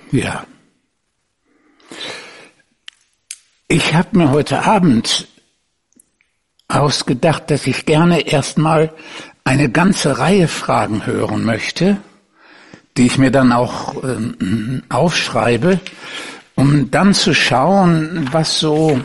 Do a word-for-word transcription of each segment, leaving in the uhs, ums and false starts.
Ja. Ich habe mir heute Abend ausgedacht, dass ich gerne erstmal eine ganze Reihe Fragen hören möchte, die ich mir dann auch äh, aufschreibe, um dann zu schauen, was so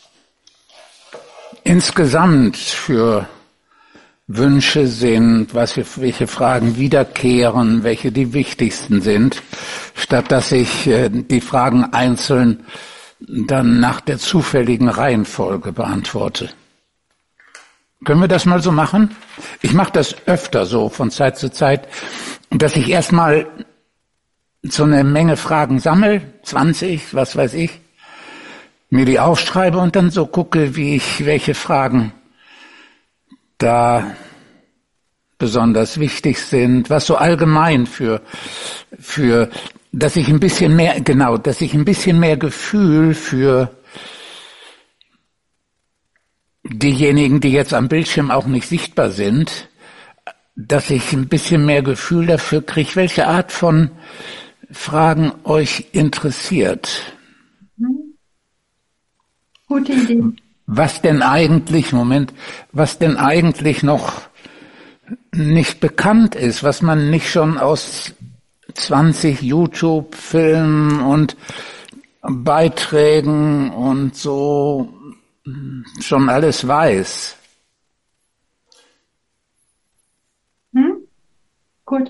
insgesamt für Wünsche sind, was für, welche Fragen wiederkehren, welche die wichtigsten sind, statt dass ich äh, die Fragen einzeln dann nach der zufälligen Reihenfolge beantworte. Können wir das mal so machen? Ich mache das öfter so von Zeit zu Zeit, dass ich erstmal so eine Menge Fragen sammle, zwanzig, was weiß ich, mir die aufschreibe und dann so gucke, wie ich welche Fragen da besonders wichtig sind, was so allgemein für für dass ich ein bisschen mehr genau, dass ich ein bisschen mehr Gefühl für diejenigen, die jetzt am Bildschirm auch nicht sichtbar sind, dass ich ein bisschen mehr Gefühl dafür kriege, welche Art von Fragen euch interessiert. Mhm. Gute Idee. Was denn eigentlich, Moment, was denn eigentlich noch nicht bekannt ist, was man nicht schon aus zwanzig YouTube-Filmen und Beiträgen und so schon alles weiß. Hm? Gut.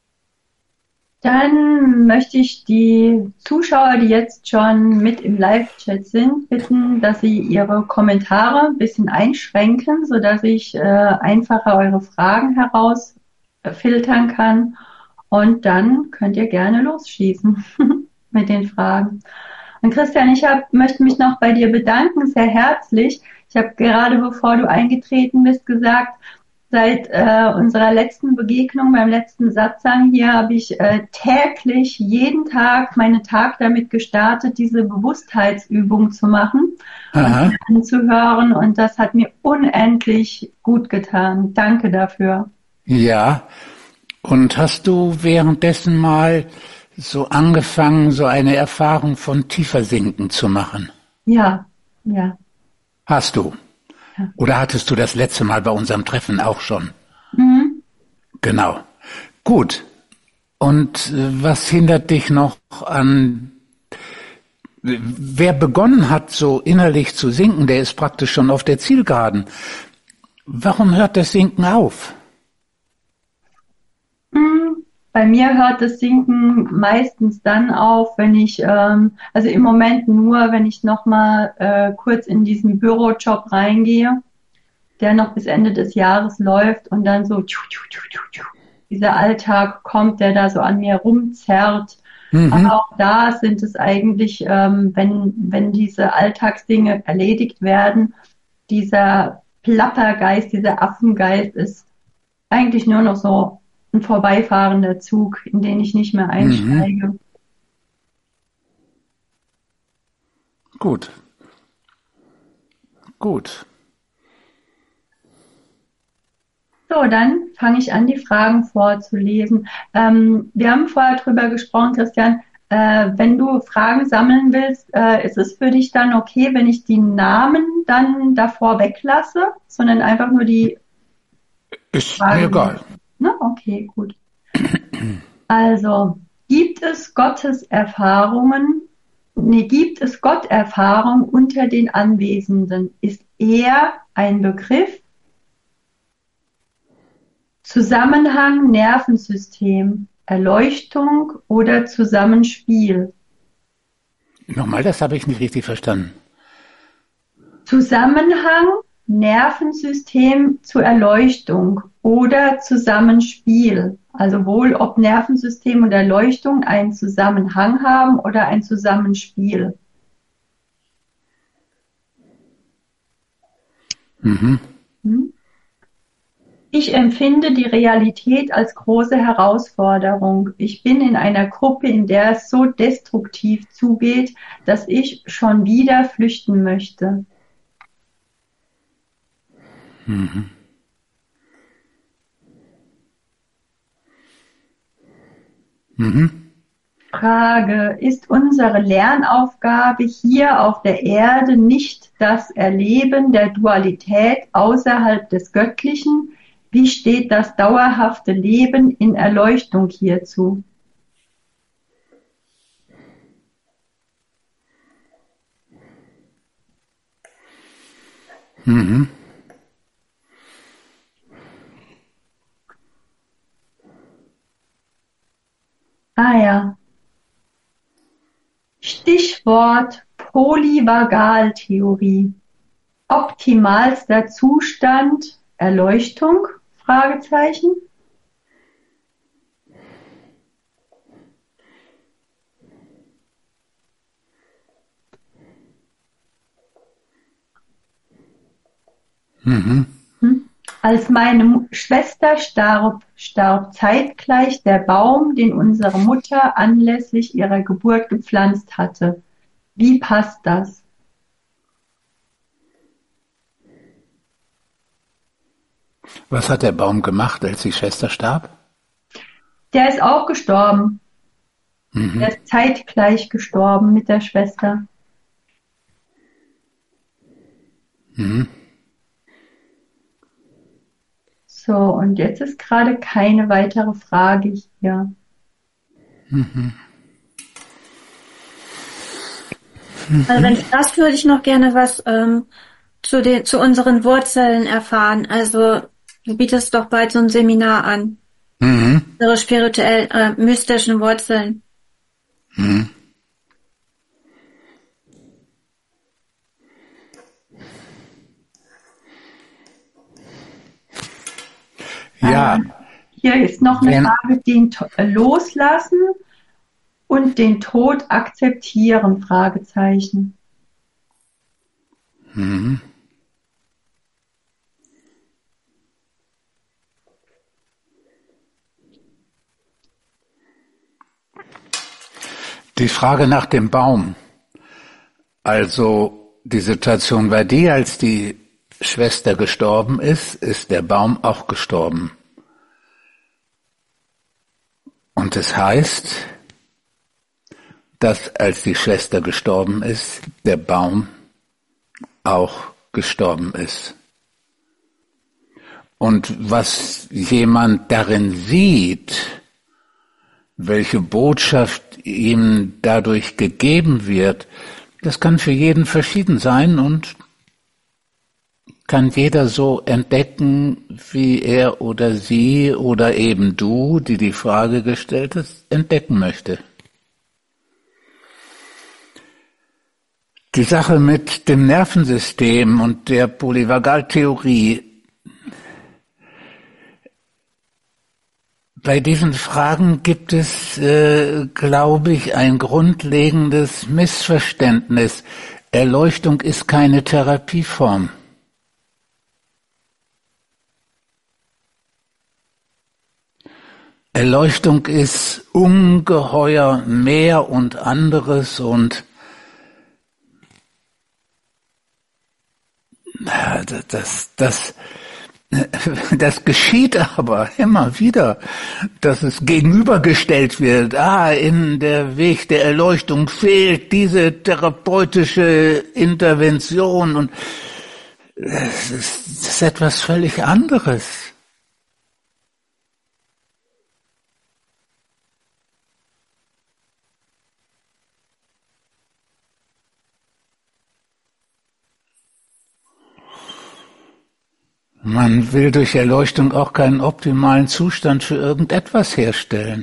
Dann möchte ich die Zuschauer, die jetzt schon mit im Live-Chat sind, bitten, dass sie ihre Kommentare ein bisschen einschränken, sodass ich äh, einfacher eure Fragen herausfiltern kann. Und dann könnt ihr gerne losschießen mit den Fragen. Und Christian, ich hab, möchte mich noch bei dir bedanken, sehr herzlich. Ich habe gerade, bevor du eingetreten bist, gesagt, seit äh, unserer letzten Begegnung, beim letzten Satsang hier, habe ich äh, täglich, jeden Tag, meinen Tag damit gestartet, diese Bewusstheitsübung zu machen Aha. und anzuhören. Und das hat mir unendlich gut getan. Danke dafür. Ja. Und hast du währenddessen mal so angefangen, so eine Erfahrung von Tiefersinken zu machen? Ja, ja. Hast du? Ja. Oder hattest du das letzte Mal bei unserem Treffen auch schon? Mhm. Genau. Gut. Und äh, was hindert dich noch an, wer begonnen hat, so innerlich zu sinken, der ist praktisch schon auf der Zielgeraden. Warum hört das Sinken auf? Mhm. Bei mir hört das Sinken meistens dann auf, wenn ich, ähm, also im Moment nur, wenn ich nochmal äh, kurz in diesen Bürojob reingehe, der noch bis Ende des Jahres läuft und dann so tschu, tschu, tschu, tschu, tschu, dieser Alltag kommt, der da so an mir rumzerrt. Aber Mhm. auch da sind es eigentlich, ähm, wenn, wenn diese Alltagsdinge erledigt werden, dieser Plappergeist, dieser Affengeist ist eigentlich nur noch so ein vorbeifahrender Zug, in den ich nicht mehr Mhm. einsteige. Gut. Gut. So, dann fange ich an, die Fragen vorzulesen. Ähm, wir haben vorher drüber gesprochen, Christian, äh, wenn du Fragen sammeln willst, äh, ist es für dich dann okay, wenn ich die Namen dann davor weglasse, sondern einfach nur die Ist mir Frage egal. lese? Ne? Okay, gut. Also, gibt es Gottes Erfahrungen, nee, gibt es Gotterfahrung unter den Anwesenden? Ist er ein Begriff? Zusammenhang Nervensystem, Erleuchtung oder Zusammenspiel? Nochmal, das habe ich nicht richtig verstanden. Zusammenhang Nervensystem zur Erleuchtung oder Zusammenspiel. Also wohl, ob Nervensystem und Erleuchtung einen Zusammenhang haben oder ein Zusammenspiel. Mhm. Hm? Ich empfinde die Realität als große Herausforderung. Ich bin in einer Gruppe, in der es so destruktiv zugeht, dass ich schon wieder flüchten möchte. Mhm. Mhm. Frage, ist unsere Lernaufgabe hier auf der Erde nicht das Erleben der Dualität außerhalb des Göttlichen? Wie steht das dauerhafte Leben in Erleuchtung hierzu? Mhm. Ah ja. Stichwort Polyvagaltheorie. Optimalster Zustand Erleuchtung? Fragezeichen. Mhm. Als meine Schwester starb, starb zeitgleich der Baum, den unsere Mutter anlässlich ihrer Geburt gepflanzt hatte. Wie passt das? Was hat der Baum gemacht, als die Schwester starb? Der ist auch gestorben. Mhm. Der ist zeitgleich gestorben mit der Schwester. Mhm. So, und jetzt ist gerade keine weitere Frage hier. Mhm. Also wenn ich das würde ich noch gerne was ähm, zu den zu unseren Wurzeln erfahren. Also du bietest doch bald so ein Seminar an. Mhm. Unsere spirituell äh, mystischen Wurzeln. Mhm. Ja. Hier ist noch eine Wenn, Frage, den To- äh, Loslassen und den Tod akzeptieren, Fragezeichen. mhm. Die Frage nach dem Baum. Also die Situation bei dir, als die Schwester gestorben ist, ist der Baum auch gestorben. Und es heißt, dass als die Schwester gestorben ist, der Baum auch gestorben ist. Und was jemand darin sieht, welche Botschaft ihm dadurch gegeben wird, das kann für jeden verschieden sein und kann jeder so entdecken, wie er oder sie oder eben du, die die Frage gestellt hast, entdecken möchte. Die Sache mit dem Nervensystem und der Polyvagaltheorie. Bei diesen Fragen gibt es, äh, glaube ich, ein grundlegendes Missverständnis. Erleuchtung ist keine Therapieform. Erleuchtung ist ungeheuer mehr und anderes und das, das, das geschieht aber immer wieder, dass es gegenübergestellt wird. Ah, in der Weg der Erleuchtung fehlt diese therapeutische Intervention und es ist, das ist etwas völlig anderes. Man will durch Erleuchtung auch keinen optimalen Zustand für irgendetwas herstellen.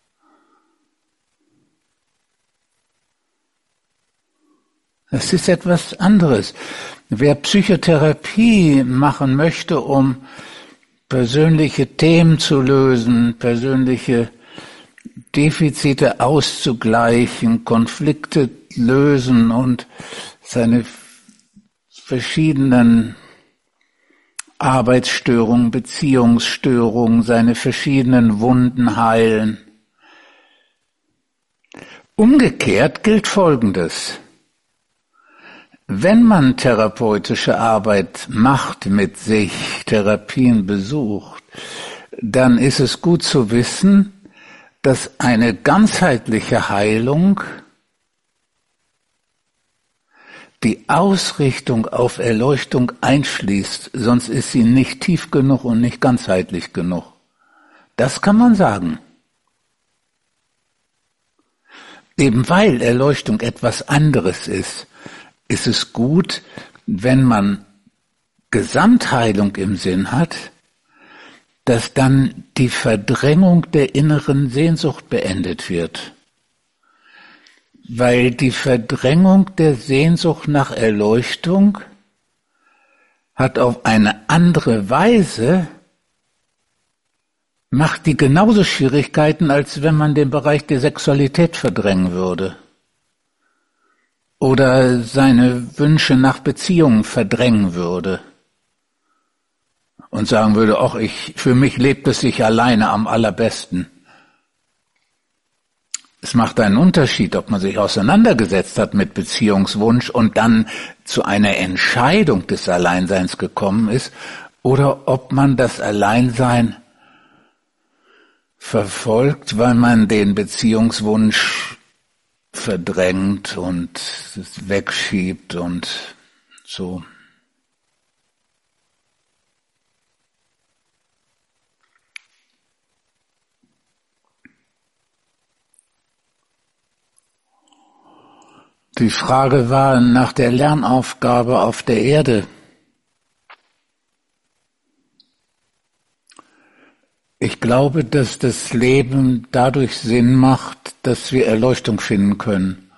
Es ist etwas anderes. Wer Psychotherapie machen möchte, um persönliche Themen zu lösen, persönliche Defizite auszugleichen, Konflikte lösen und seine verschiedenen Arbeitsstörungen, Beziehungsstörungen, seine verschiedenen Wunden heilen. Umgekehrt gilt Folgendes. Wenn man therapeutische Arbeit macht mit sich, Therapien besucht, dann ist es gut zu wissen, dass eine ganzheitliche Heilung die Ausrichtung auf Erleuchtung einschließt, sonst ist sie nicht tief genug und nicht ganzheitlich genug. Das kann man sagen. Eben weil Erleuchtung etwas anderes ist, ist es gut, wenn man Gesamtheilung im Sinn hat, dass dann die Verdrängung der inneren Sehnsucht beendet wird. Weil die Verdrängung der Sehnsucht nach Erleuchtung hat auf eine andere Weise, macht die genauso Schwierigkeiten, als wenn man den Bereich der Sexualität verdrängen würde. Oder seine Wünsche nach Beziehungen verdrängen würde. Und sagen würde, ach, ich, für mich lebt es sich alleine am allerbesten. Es macht einen Unterschied, ob man sich auseinandergesetzt hat mit Beziehungswunsch und dann zu einer Entscheidung des Alleinseins gekommen ist, oder ob man das Alleinsein verfolgt, weil man den Beziehungswunsch verdrängt und es wegschiebt und so. Die Frage war nach der Lernaufgabe auf der Erde. Ich glaube, dass das Leben dadurch Sinn macht, dass wir Erleuchtung finden können.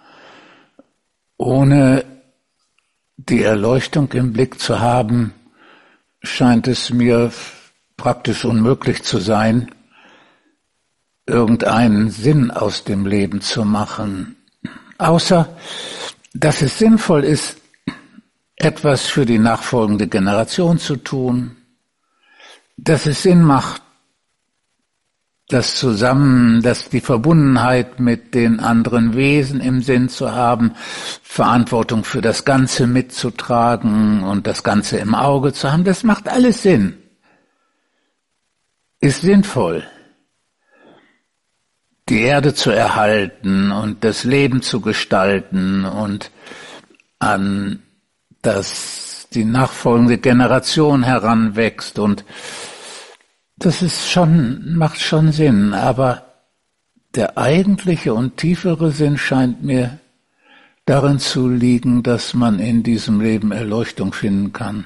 Ohne die Erleuchtung im Blick zu haben, scheint es mir praktisch unmöglich zu sein, irgendeinen Sinn aus dem Leben zu machen. Außer, dass es sinnvoll ist, etwas für die nachfolgende Generation zu tun, dass es Sinn macht, das Zusammen, dass die Verbundenheit mit den anderen Wesen im Sinn zu haben, Verantwortung für das Ganze mitzutragen und das Ganze im Auge zu haben, das macht alles Sinn, ist sinnvoll. Die Erde zu erhalten und das Leben zu gestalten und an das die nachfolgende Generation heranwächst, und das ist schon, macht schon Sinn, aber der eigentliche und tiefere Sinn scheint mir darin zu liegen, dass man in diesem Leben Erleuchtung finden kann.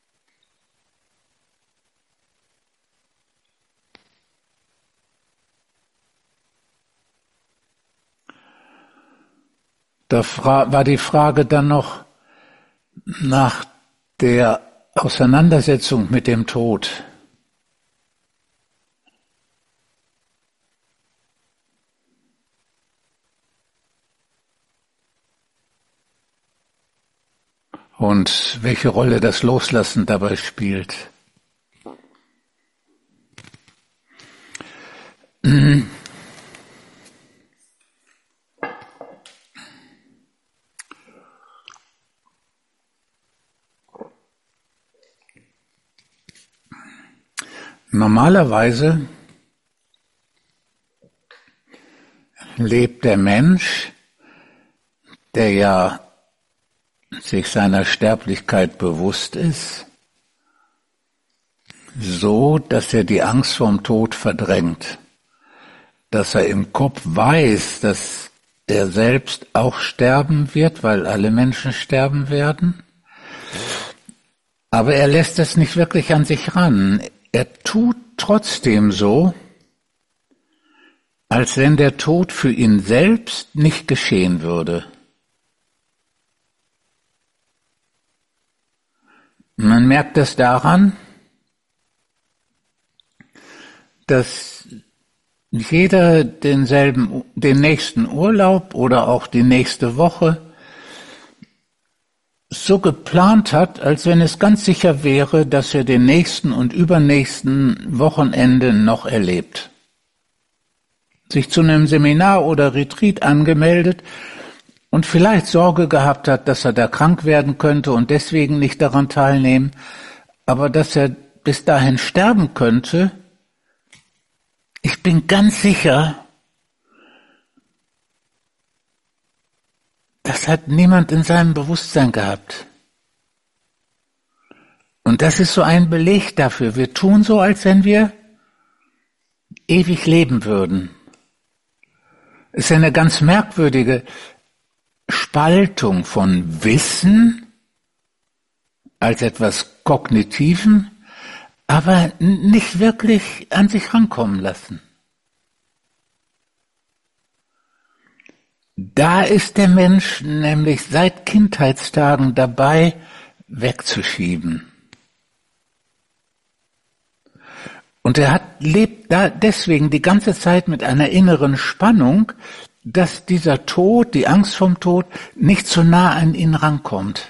Da war die Frage dann noch nach der Auseinandersetzung mit dem Tod. Und welche Rolle das Loslassen dabei spielt. Normalerweise lebt der Mensch, der ja sich seiner Sterblichkeit bewusst ist, so, dass er die Angst vorm Tod verdrängt, dass er im Kopf weiß, dass er selbst auch sterben wird, weil alle Menschen sterben werden, aber er lässt es nicht wirklich an sich ran. Er tut trotzdem so, als wenn der Tod für ihn selbst nicht geschehen würde. Man merkt es daran, dass jeder denselben, den nächsten Urlaub oder auch die nächste Woche so geplant hat, als wenn es ganz sicher wäre, dass er den nächsten und übernächsten Wochenende noch erlebt. Sich zu einem Seminar oder Retreat angemeldet und vielleicht Sorge gehabt hat, dass er da krank werden könnte und deswegen nicht daran teilnehmen, aber dass er bis dahin sterben könnte, ich bin ganz sicher, das hat niemand in seinem Bewusstsein gehabt. Und das ist so ein Beleg dafür. Wir tun so, als wenn wir ewig leben würden. Es ist eine ganz merkwürdige Spaltung von Wissen als etwas Kognitiven, aber nicht wirklich an sich rankommen lassen. Da ist der Mensch nämlich seit Kindheitstagen dabei, wegzuschieben. Und er hat, lebt da deswegen die ganze Zeit mit einer inneren Spannung, dass dieser Tod, die Angst vom Tod, nicht so nah an ihn rankommt.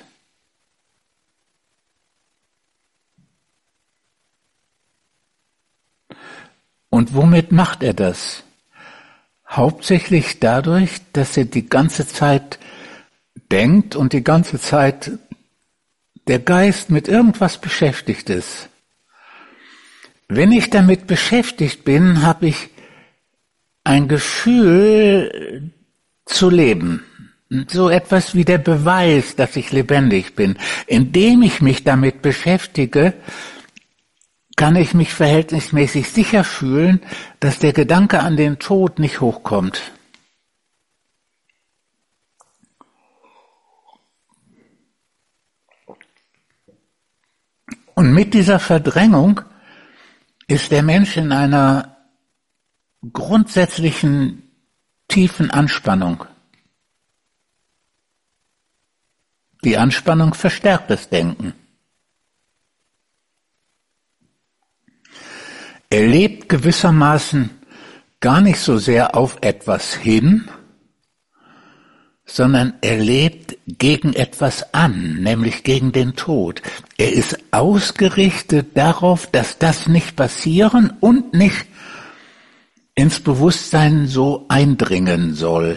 Und womit macht er das? Hauptsächlich dadurch, dass er die ganze Zeit denkt und die ganze Zeit der Geist mit irgendwas beschäftigt ist. Wenn ich damit beschäftigt bin, habe ich ein Gefühl zu leben. So etwas wie der Beweis, dass ich lebendig bin. Indem ich mich damit beschäftige, kann ich mich verhältnismäßig sicher fühlen, dass der Gedanke an den Tod nicht hochkommt. Und mit dieser Verdrängung ist der Mensch in einer grundsätzlichen tiefen Anspannung. Die Anspannung verstärkt das Denken. Er lebt gewissermaßen gar nicht so sehr auf etwas hin, sondern er lebt gegen etwas an, nämlich gegen den Tod. Er ist ausgerichtet darauf, dass das nicht passieren und nicht ins Bewusstsein so eindringen soll.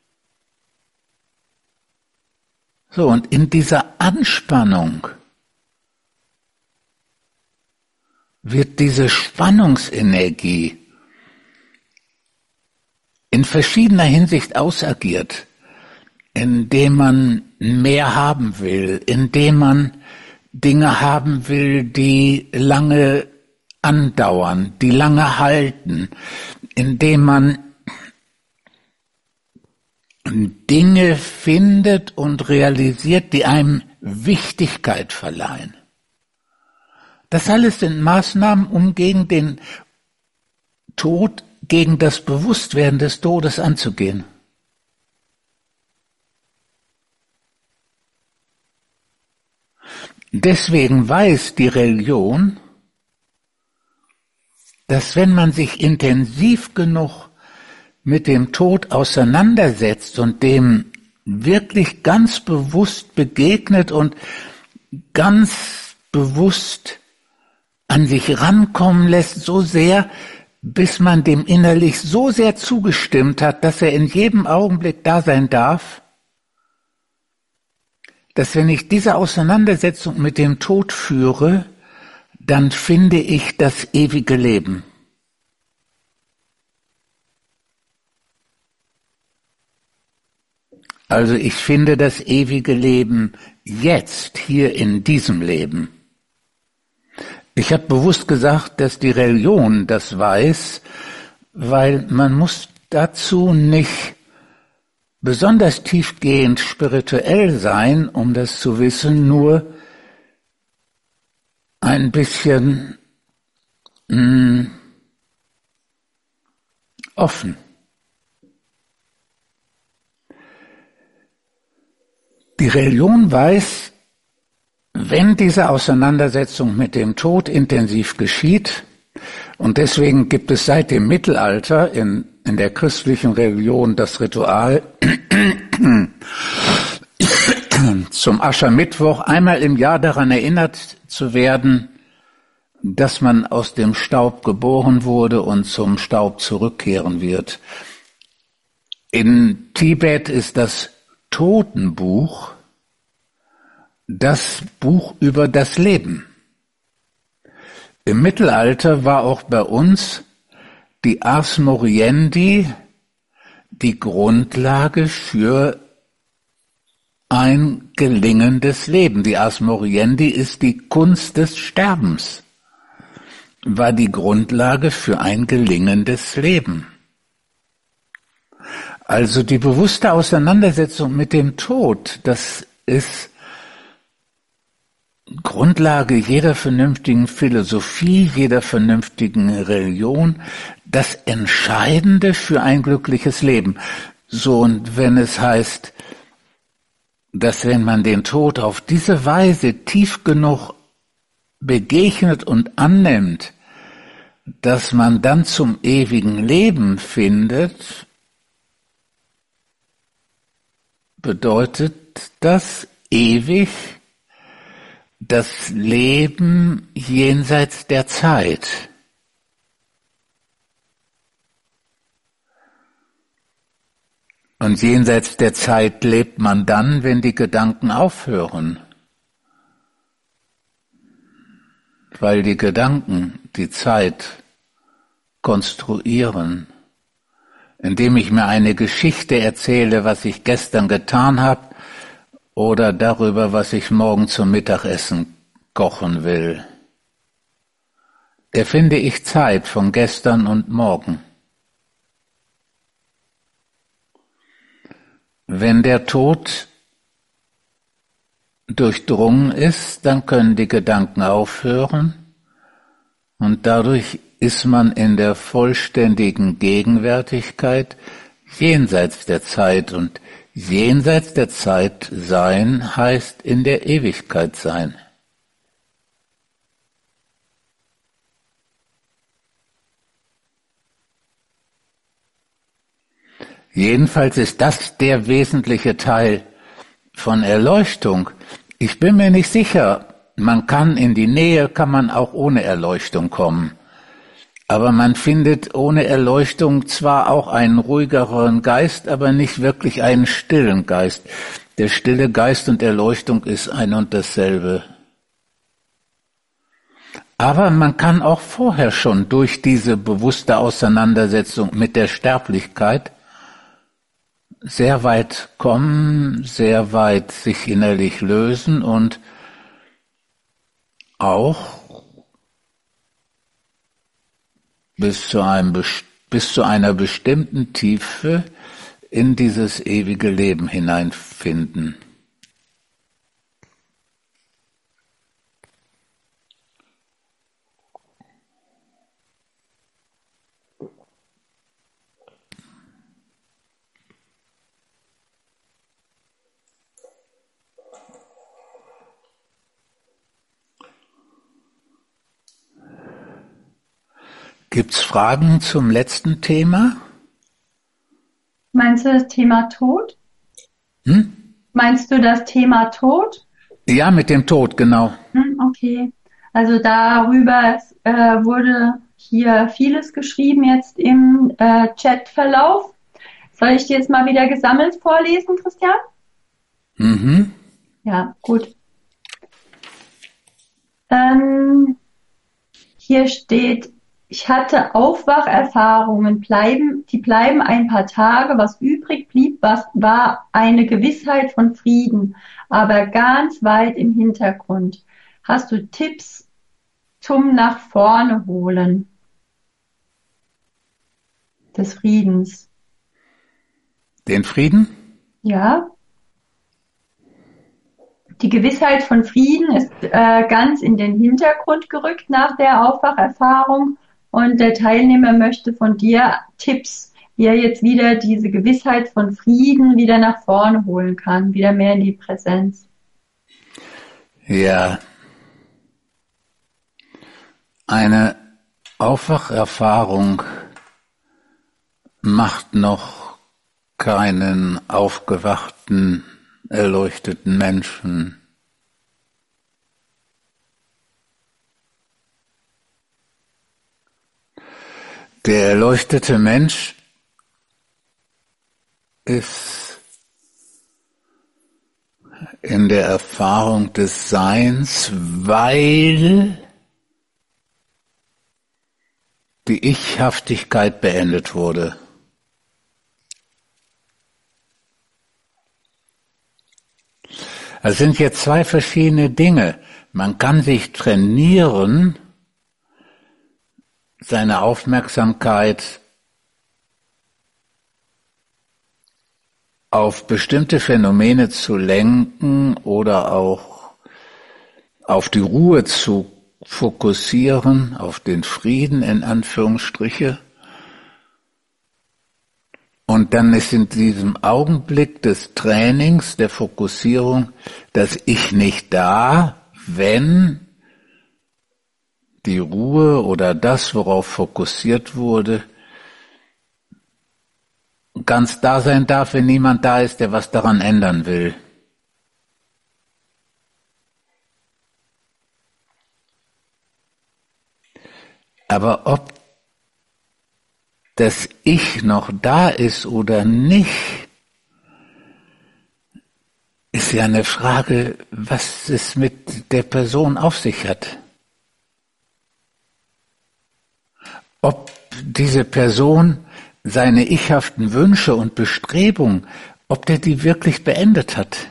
So, und in dieser Anspannung wird diese Spannungsenergie in verschiedener Hinsicht ausagiert, indem man mehr haben will, indem man Dinge haben will, die lange andauern, die lange halten, indem man Dinge findet und realisiert, die einem Wichtigkeit verleihen. Das alles sind Maßnahmen, um gegen den Tod, gegen das Bewusstwerden des Todes anzugehen. Deswegen weiß die Religion, dass wenn man sich intensiv genug mit dem Tod auseinandersetzt und dem wirklich ganz bewusst begegnet und ganz bewusst an sich rankommen lässt, so sehr, bis man dem innerlich so sehr zugestimmt hat, dass er in jedem Augenblick da sein darf, dass wenn ich diese Auseinandersetzung mit dem Tod führe, dann finde ich das ewige Leben. Also ich finde das ewige Leben jetzt, hier in diesem Leben. Ich habe bewusst gesagt, dass die Religion das weiß, weil man muss dazu nicht besonders tiefgehend spirituell sein, um das zu wissen, nur ein bisschen mh, offen. Die Religion weiß, wenn diese Auseinandersetzung mit dem Tod intensiv geschieht, und deswegen gibt es seit dem Mittelalter in, in der christlichen Religion das Ritual zum Aschermittwoch, einmal im Jahr daran erinnert zu werden, dass man aus dem Staub geboren wurde und zum Staub zurückkehren wird. In Tibet ist das Totenbuch das Buch über das Leben. Im Mittelalter war auch bei uns die Ars Moriendi die Grundlage für ein gelingendes Leben. Die Ars Moriendi ist die Kunst des Sterbens, war die Grundlage für ein gelingendes Leben. Also die bewusste Auseinandersetzung mit dem Tod, das ist Grundlage jeder vernünftigen Philosophie, jeder vernünftigen Religion, das Entscheidende für ein glückliches Leben. So, und wenn es heißt, dass wenn man den Tod auf diese Weise tief genug begegnet und annimmt, dass man dann zum ewigen Leben findet, bedeutet das ewig das Leben jenseits der Zeit. Und jenseits der Zeit lebt man dann, wenn die Gedanken aufhören. Weil die Gedanken die Zeit konstruieren. Indem ich mir eine Geschichte erzähle, was ich gestern getan habe, oder darüber, was ich morgen zum Mittagessen kochen will. Erfinde ich Zeit von gestern und morgen. Wenn der Tod durchdrungen ist, dann können die Gedanken aufhören und dadurch ist man in der vollständigen Gegenwärtigkeit jenseits der Zeit und jenseits der Zeit sein heißt in der Ewigkeit sein. Jedenfalls ist das der wesentliche Teil von Erleuchtung. Ich bin mir nicht sicher, man kann in die Nähe, kann man auch ohne Erleuchtung kommen. Aber man findet ohne Erleuchtung zwar auch einen ruhigeren Geist, aber nicht wirklich einen stillen Geist. Der stille Geist und Erleuchtung ist ein und dasselbe. Aber man kann auch vorher schon durch diese bewusste Auseinandersetzung mit der Sterblichkeit sehr weit kommen, sehr weit sich innerlich lösen und auch bis zu einem, bis zu einer bestimmten Tiefe in dieses ewige Leben hineinfinden. Gibt's Fragen zum letzten Thema? Meinst du das Thema Tod? Hm? Meinst du das Thema Tod? Ja, mit dem Tod, genau. Hm, okay. Also darüber äh, wurde hier vieles geschrieben jetzt im äh, Chatverlauf. Soll ich dir jetzt mal wieder gesammelt vorlesen, Christian? Mhm. Ja, gut. Ähm, hier steht, ich hatte Aufwacherfahrungen, bleiben, die bleiben ein paar Tage. Was übrig blieb, was, war eine Gewissheit von Frieden, aber ganz weit im Hintergrund. Hast du Tipps zum nach vorne holen des Friedens? Den Frieden? Ja. Die Gewissheit von Frieden ist äh, ganz in den Hintergrund gerückt nach der Aufwacherfahrung. Und der Teilnehmer möchte von dir Tipps, wie er jetzt wieder diese Gewissheit von Frieden wieder nach vorne holen kann, wieder mehr in die Präsenz. Ja. Eine Aufwacherfahrung macht noch keinen aufgewachten, erleuchteten Menschen. Der erleuchtete Mensch ist in der Erfahrung des Seins, weil die Ichhaftigkeit beendet wurde. Es sind jetzt zwei verschiedene Dinge. Man kann sich trainieren, seine Aufmerksamkeit auf bestimmte Phänomene zu lenken oder auch auf die Ruhe zu fokussieren, auf den Frieden in Anführungsstriche. Und dann ist in diesem Augenblick des Trainings, der Fokussierung, das Ich nicht da, wenn die Ruhe oder das, worauf fokussiert wurde, ganz da sein darf, wenn niemand da ist, der was daran ändern will. Aber ob das Ich noch da ist oder nicht, ist ja eine Frage, was es mit der Person auf sich hat. Ob diese Person seine ichhaften Wünsche und Bestrebungen, ob der die wirklich beendet hat.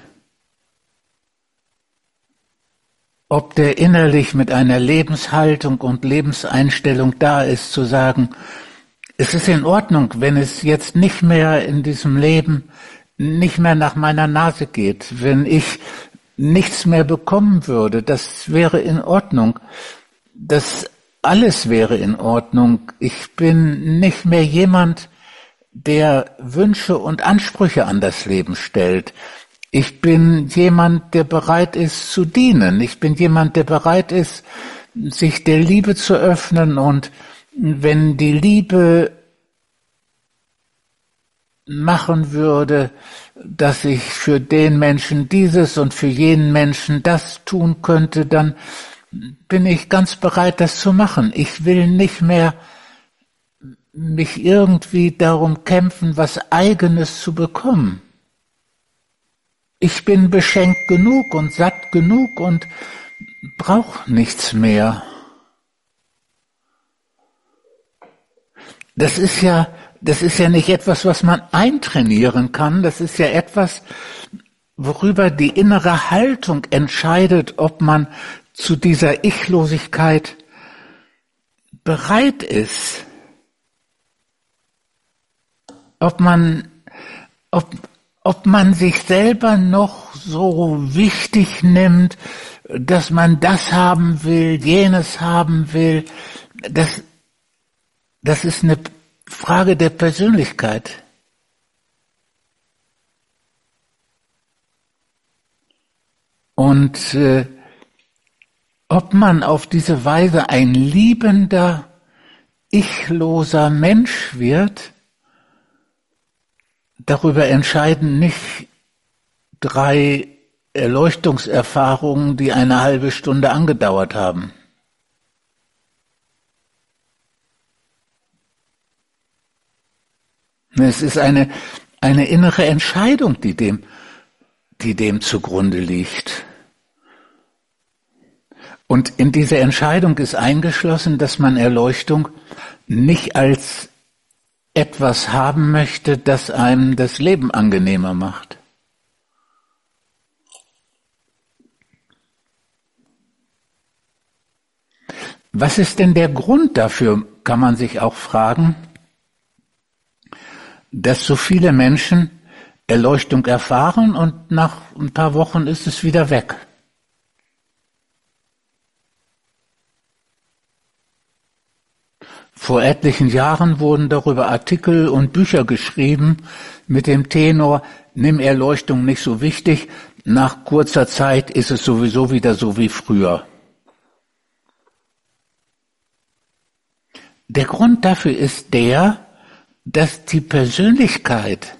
Ob der innerlich mit einer Lebenshaltung und Lebenseinstellung da ist, zu sagen, es ist in Ordnung, wenn es jetzt nicht mehr in diesem Leben nicht mehr nach meiner Nase geht, wenn ich nichts mehr bekommen würde, das wäre in Ordnung. Das alles wäre in Ordnung. Ich bin nicht mehr jemand, der Wünsche und Ansprüche an das Leben stellt. Ich bin jemand, der bereit ist zu dienen. Ich bin jemand, der bereit ist, sich der Liebe zu öffnen. Und wenn die Liebe machen würde, dass ich für den Menschen dieses und für jenen Menschen das tun könnte, dann bin ich ganz bereit, das zu machen. Ich will nicht mehr mich irgendwie darum kämpfen, was Eigenes zu bekommen. Ich bin beschenkt genug und satt genug und brauche nichts mehr. Das ist ja, das ist ja nicht etwas, was man eintrainieren kann. Das ist ja etwas, worüber die innere Haltung entscheidet, ob man zu dieser Ichlosigkeit bereit ist. Ob man, ob, ob man sich selber noch so wichtig nimmt, dass man das haben will, jenes haben will. Das, das ist eine Frage der Persönlichkeit. Und äh, ob man auf diese Weise ein liebender, ichloser Mensch wird, darüber entscheiden nicht drei Erleuchtungserfahrungen, die eine halbe Stunde angedauert haben. Es ist eine, eine innere Entscheidung, die dem, die dem zugrunde liegt. Und in dieser Entscheidung ist eingeschlossen, dass man Erleuchtung nicht als etwas haben möchte, das einem das Leben angenehmer macht. Was ist denn der Grund dafür, kann man sich auch fragen, dass so viele Menschen Erleuchtung erfahren und nach ein paar Wochen ist es wieder weg? Vor etlichen Jahren wurden darüber Artikel und Bücher geschrieben mit dem Tenor, nimm Erleuchtung nicht so wichtig, nach kurzer Zeit ist es sowieso wieder so wie früher. Der Grund dafür ist der, dass die Persönlichkeit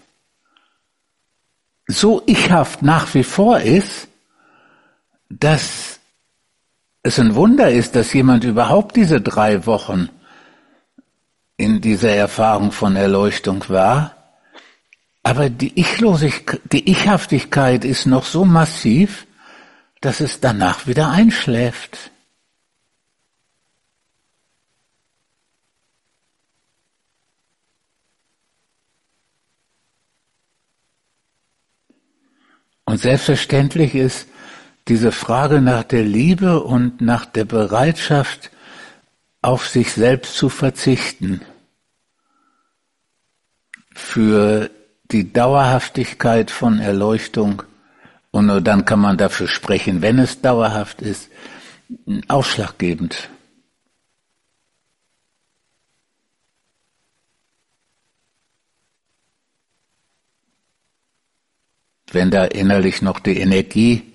so ichhaft nach wie vor ist, dass es ein Wunder ist, dass jemand überhaupt diese drei Wochen in dieser Erfahrung von Erleuchtung war. Aber die Ichlosigkeit, die Ichhaftigkeit ist noch so massiv, dass es danach wieder einschläft. Und selbstverständlich ist diese Frage nach der Liebe und nach der Bereitschaft, auf sich selbst zu verzichten, für die Dauerhaftigkeit von Erleuchtung, und nur dann kann man dafür sprechen, wenn es dauerhaft ist, ausschlaggebend. Wenn da innerlich noch die Energie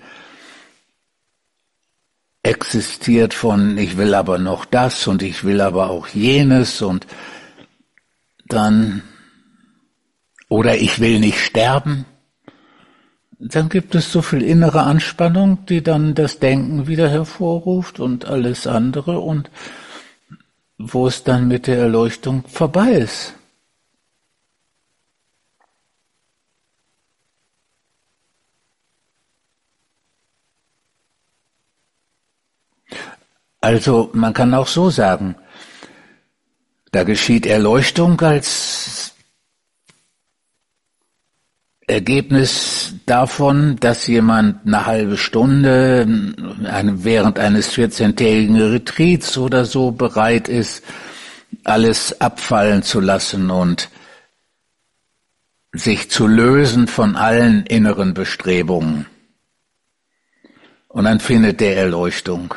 existiert von ich will aber noch das und ich will aber auch jenes und dann oder ich will nicht sterben, dann gibt es so viel innere Anspannung, die dann das Denken wieder hervorruft und alles andere und wo es dann mit der Erleuchtung vorbei ist. Also man kann auch so sagen, da geschieht Erleuchtung als Ergebnis davon, dass jemand eine halbe Stunde während eines vierzehntägigen Retreats oder so bereit ist, alles abfallen zu lassen und sich zu lösen von allen inneren Bestrebungen. Und dann findet der Erleuchtung.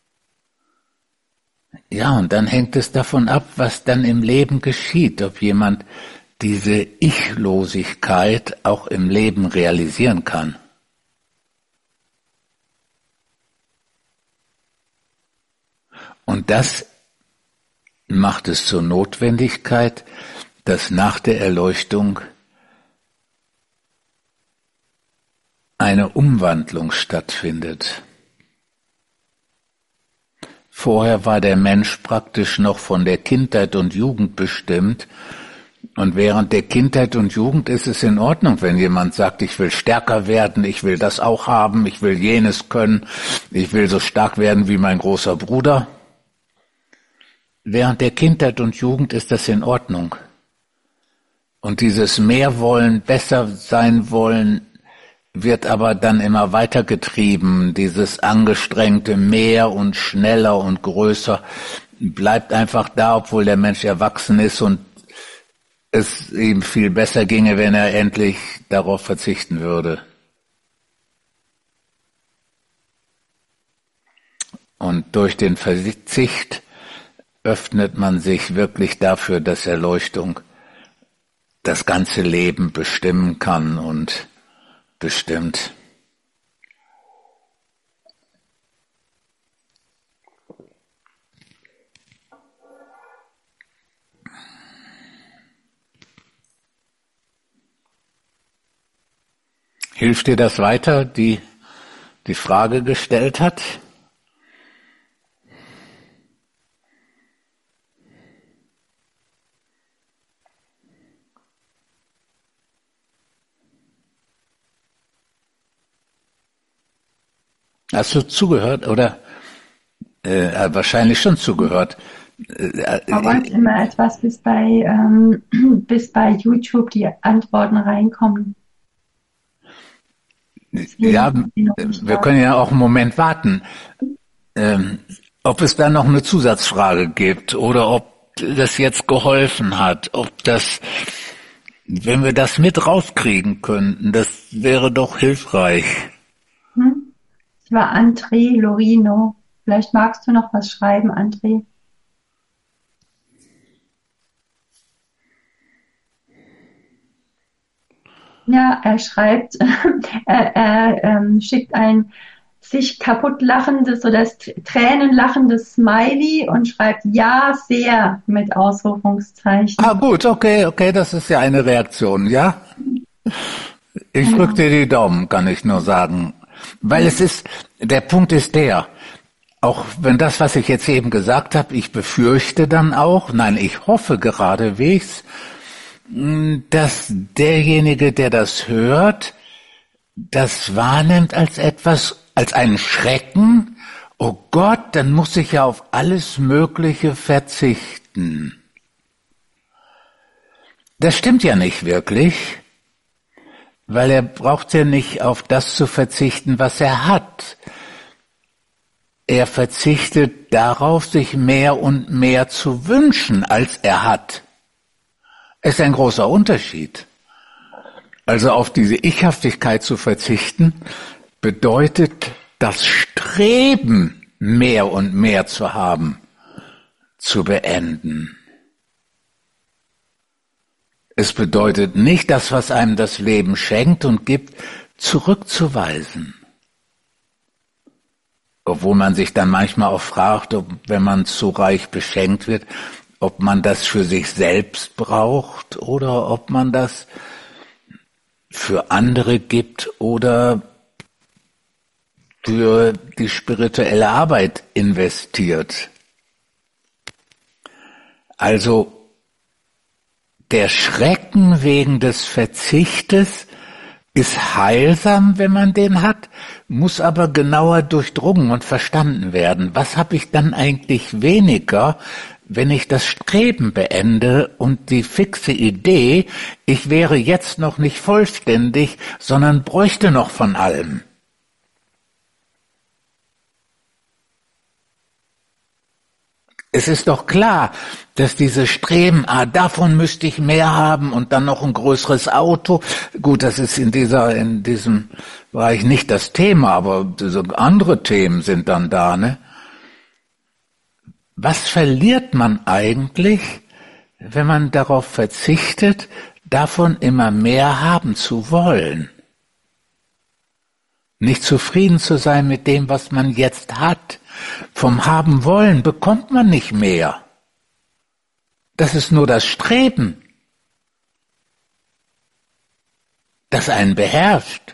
Ja, und dann hängt es davon ab, was dann im Leben geschieht, ob jemand diese Ichlosigkeit auch im Leben realisieren kann. Und das macht es zur Notwendigkeit, dass nach der Erleuchtung eine Umwandlung stattfindet. Vorher war der Mensch praktisch noch von der Kindheit und Jugend bestimmt. Und während der Kindheit und Jugend ist es in Ordnung, wenn jemand sagt, ich will stärker werden, ich will das auch haben, ich will jenes können, ich will so stark werden wie mein großer Bruder. Während der Kindheit und Jugend ist das in Ordnung. Und dieses mehr wollen, besser sein wollen, wird aber dann immer weiter getrieben. Dieses angestrengte mehr und schneller und größer bleibt einfach da, obwohl der Mensch erwachsen ist und es ihm viel besser ginge, wenn er endlich darauf verzichten würde. Und durch den Verzicht öffnet man sich wirklich dafür, dass Erleuchtung das ganze Leben bestimmen kann und bestimmt. Hilft dir das weiter, die die Frage gestellt hat? Hast du zugehört oder äh, wahrscheinlich schon zugehört? Äh, Dauert immer etwas, bis bei ähm, bis bei YouTube die Antworten reinkommen. Ja, wir können ja auch einen Moment warten, ähm, ob es da noch eine Zusatzfrage gibt oder ob das jetzt geholfen hat, ob das, wenn wir das mit rauskriegen könnten, das wäre doch hilfreich. Hm? Das war André Lorino. Vielleicht magst du noch was schreiben, André. Ja, er schreibt, er, er ähm, schickt ein sich kaputt lachendes oder tränenlachendes Smiley und schreibt ja, sehr mit Ausrufungszeichen. Ah gut, okay, okay, das ist ja eine Reaktion, ja? Ich Genau. drück dir die Daumen, kann ich nur sagen. Weil es ist, der Punkt ist der, auch wenn das, was ich jetzt eben gesagt habe, ich befürchte dann auch, nein, ich hoffe geradewegs, dass derjenige, der das hört, das wahrnimmt als etwas, als einen Schrecken. Oh Gott, dann muss ich ja auf alles Mögliche verzichten. Das stimmt ja nicht wirklich. weil er braucht ja nicht auf das zu verzichten, was er hat. Er verzichtet darauf, sich mehr und mehr zu wünschen, als er hat. Es ist ein großer Unterschied. Also auf diese Ichhaftigkeit zu verzichten, bedeutet das Streben, mehr und mehr zu haben, zu beenden. Es bedeutet nicht, das, was einem das Leben schenkt und gibt, zurückzuweisen. Obwohl man sich dann manchmal auch fragt, ob, wenn man zu reich beschenkt wird, ob man das für sich selbst braucht oder ob man das für andere gibt oder für die spirituelle Arbeit investiert. Also der Schrecken wegen des Verzichtes ist heilsam, wenn man den hat, muss aber genauer durchdrungen und verstanden werden. Was habe ich dann eigentlich weniger, wenn ich das Streben beende und die fixe Idee, ich wäre jetzt noch nicht vollständig, sondern bräuchte noch von allem? Es ist doch klar, dass diese Streben, ah, davon müsste ich mehr haben und dann noch ein größeres Auto. Gut, das ist in dieser, in diesem Bereich nicht das Thema, aber diese andere Themen sind dann da, ne? Was verliert man eigentlich, wenn man darauf verzichtet, davon immer mehr haben zu wollen? Nicht zufrieden zu sein mit dem, was man jetzt hat. Vom Haben wollen bekommt man nicht mehr. Das ist nur das Streben, das einen beherrscht.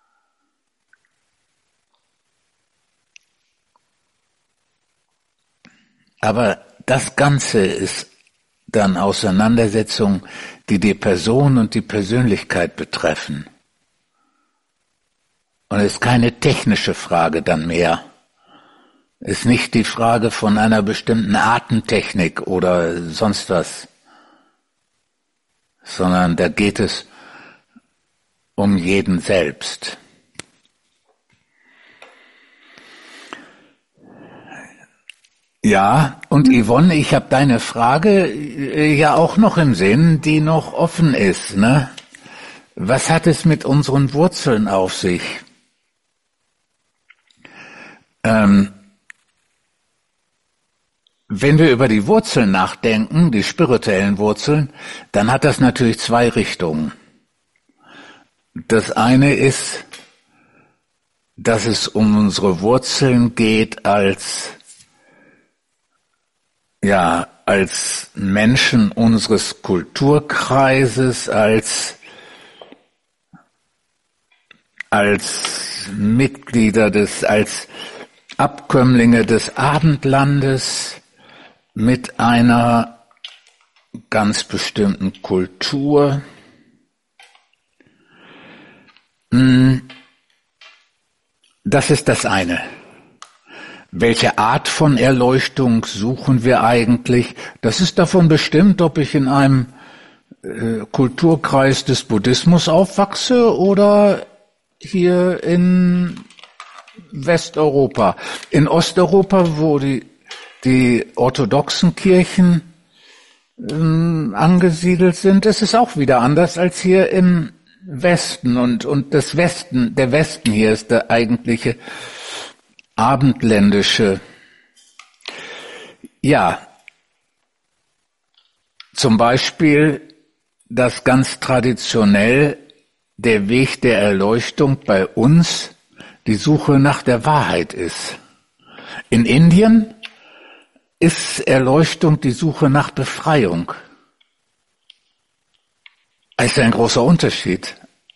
Aber das Ganze ist dann Auseinandersetzungen, die die Person und die Persönlichkeit betreffen. Und es ist keine technische Frage dann mehr. Es ist nicht die Frage von einer bestimmten Atemtechnik oder sonst was, sondern da geht es um jeden selbst. Ja, und Yvonne, ich habe deine Frage ja auch noch im Sinn, die noch offen ist, ne? Was hat es mit unseren Wurzeln auf sich? Ähm, wenn wir über die Wurzeln nachdenken, die spirituellen Wurzeln, dann hat das natürlich zwei Richtungen. Das eine ist, dass es um unsere Wurzeln geht als ja, als Menschen unseres Kulturkreises, als, als Mitglieder des, als Abkömmlinge des Abendlandes mit einer ganz bestimmten Kultur. Das ist das eine. Welche Art von Erleuchtung suchen wir eigentlich? Das ist davon bestimmt, ob ich in einem äh, Kulturkreis des Buddhismus aufwachse oder hier in Westeuropa. In Osteuropa, wo die, die orthodoxen Kirchen äh, angesiedelt sind, ist es auch wieder anders als hier im Westen. Und, und das Westen, der Westen hier ist der eigentliche abendländische, ja, zum Beispiel, dass ganz traditionell der Weg der Erleuchtung bei uns die Suche nach der Wahrheit ist. In Indien ist Erleuchtung die Suche nach Befreiung. Das ist ein großer Unterschied.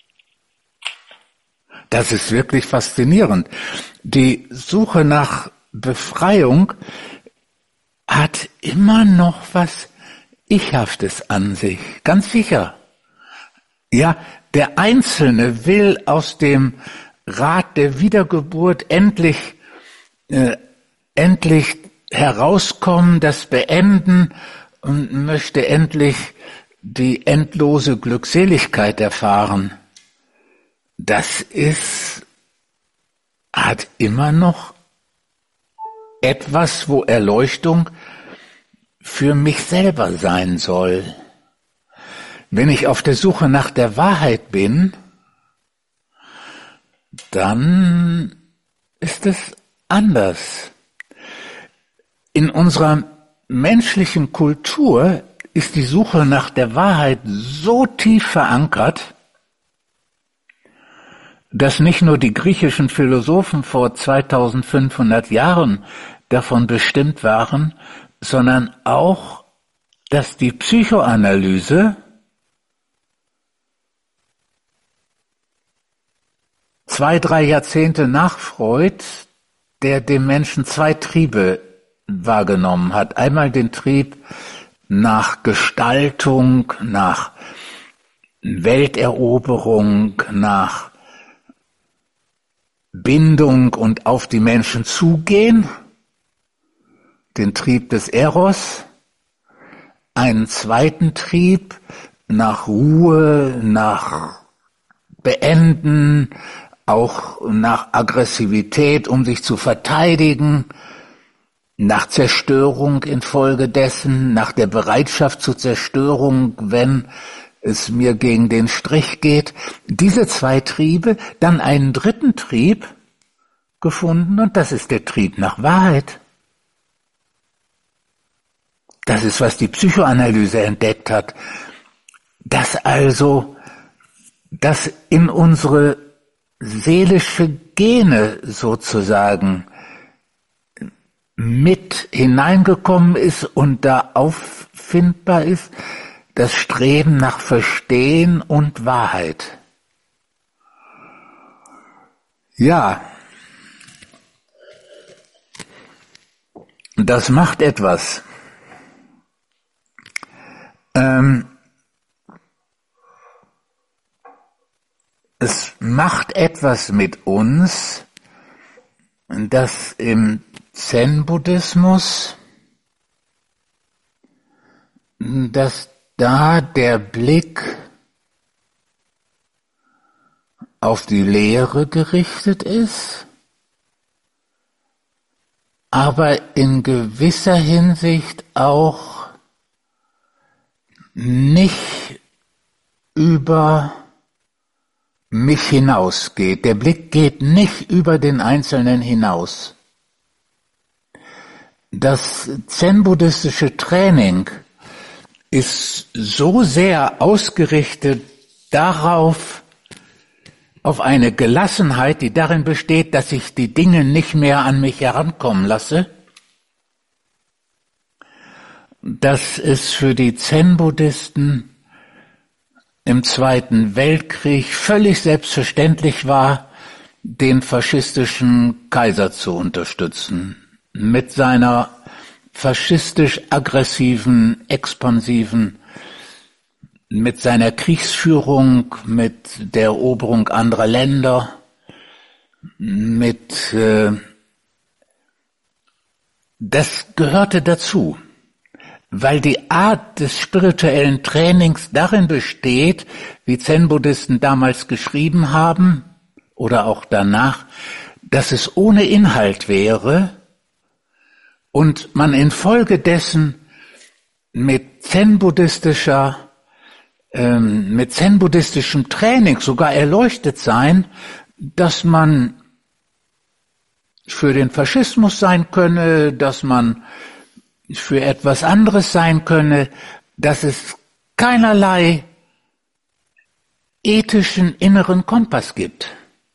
Das ist wirklich faszinierend. Die Suche nach Befreiung hat immer noch was Ichhaftes an sich, ganz sicher. Ja, der Einzelne will aus dem Rad der Wiedergeburt endlich, äh, endlich herauskommen, das beenden und möchte endlich die endlose Glückseligkeit erfahren. das ist, hat immer noch etwas, wo Erleuchtung für mich selber sein soll. Wenn ich auf der Suche nach der Wahrheit bin, dann ist es anders. In unserer menschlichen Kultur ist die Suche nach der Wahrheit so tief verankert, dass nicht nur die griechischen Philosophen vor zweitausendfünfhundert Jahren davon bestimmt waren, sondern auch, dass die Psychoanalyse zwei, drei Jahrzehnte nach Freud, der dem Menschen zwei Triebe wahrgenommen hat. Einmal den Trieb nach Gestaltung, nach Welteroberung, nach Bindung und auf die Menschen zugehen, den Trieb des Eros, einen zweiten Trieb nach Ruhe, nach Beenden, auch nach Aggressivität, um sich zu verteidigen, nach Zerstörung infolgedessen, nach der Bereitschaft zur Zerstörung, wenn es mir gegen den Strich geht. Diese zwei Triebe, dann einen dritten Trieb gefunden, und das ist der Trieb nach Wahrheit. Das ist, was die Psychoanalyse entdeckt hat, dass also das in unsere seelische Gene sozusagen mit hineingekommen ist und da auffindbar ist, das Streben nach Verstehen und Wahrheit. Ja, das macht etwas. Ähm, es macht etwas mit uns, dass im Zen-Buddhismus, dass da der Blick auf die Lehre gerichtet ist, aber in gewisser Hinsicht auch nicht über mich hinausgeht. Der Blick geht nicht über den Einzelnen hinaus. Das zen-buddhistische Training ist so sehr ausgerichtet darauf, auf eine Gelassenheit, die darin besteht, dass ich die Dinge nicht mehr an mich herankommen lasse, dass es für die Zen-Buddhisten im Zweiten Weltkrieg völlig selbstverständlich war, den faschistischen Kaiser zu unterstützen, mit seiner faschistisch-aggressiven, expansiven, mit seiner Kriegsführung, mit der Eroberung anderer Länder, mit äh, das gehörte dazu, weil die Art des spirituellen Trainings darin besteht, wie Zen-Buddhisten damals geschrieben haben oder auch danach, dass es ohne Inhalt wäre und man infolgedessen mit zen-buddhistischer, ähm, mit zen-buddhistischem Training sogar erleuchtet sein, dass man für den Faschismus sein könne, dass man für etwas anderes sein könne, dass es keinerlei ethischen inneren Kompass gibt.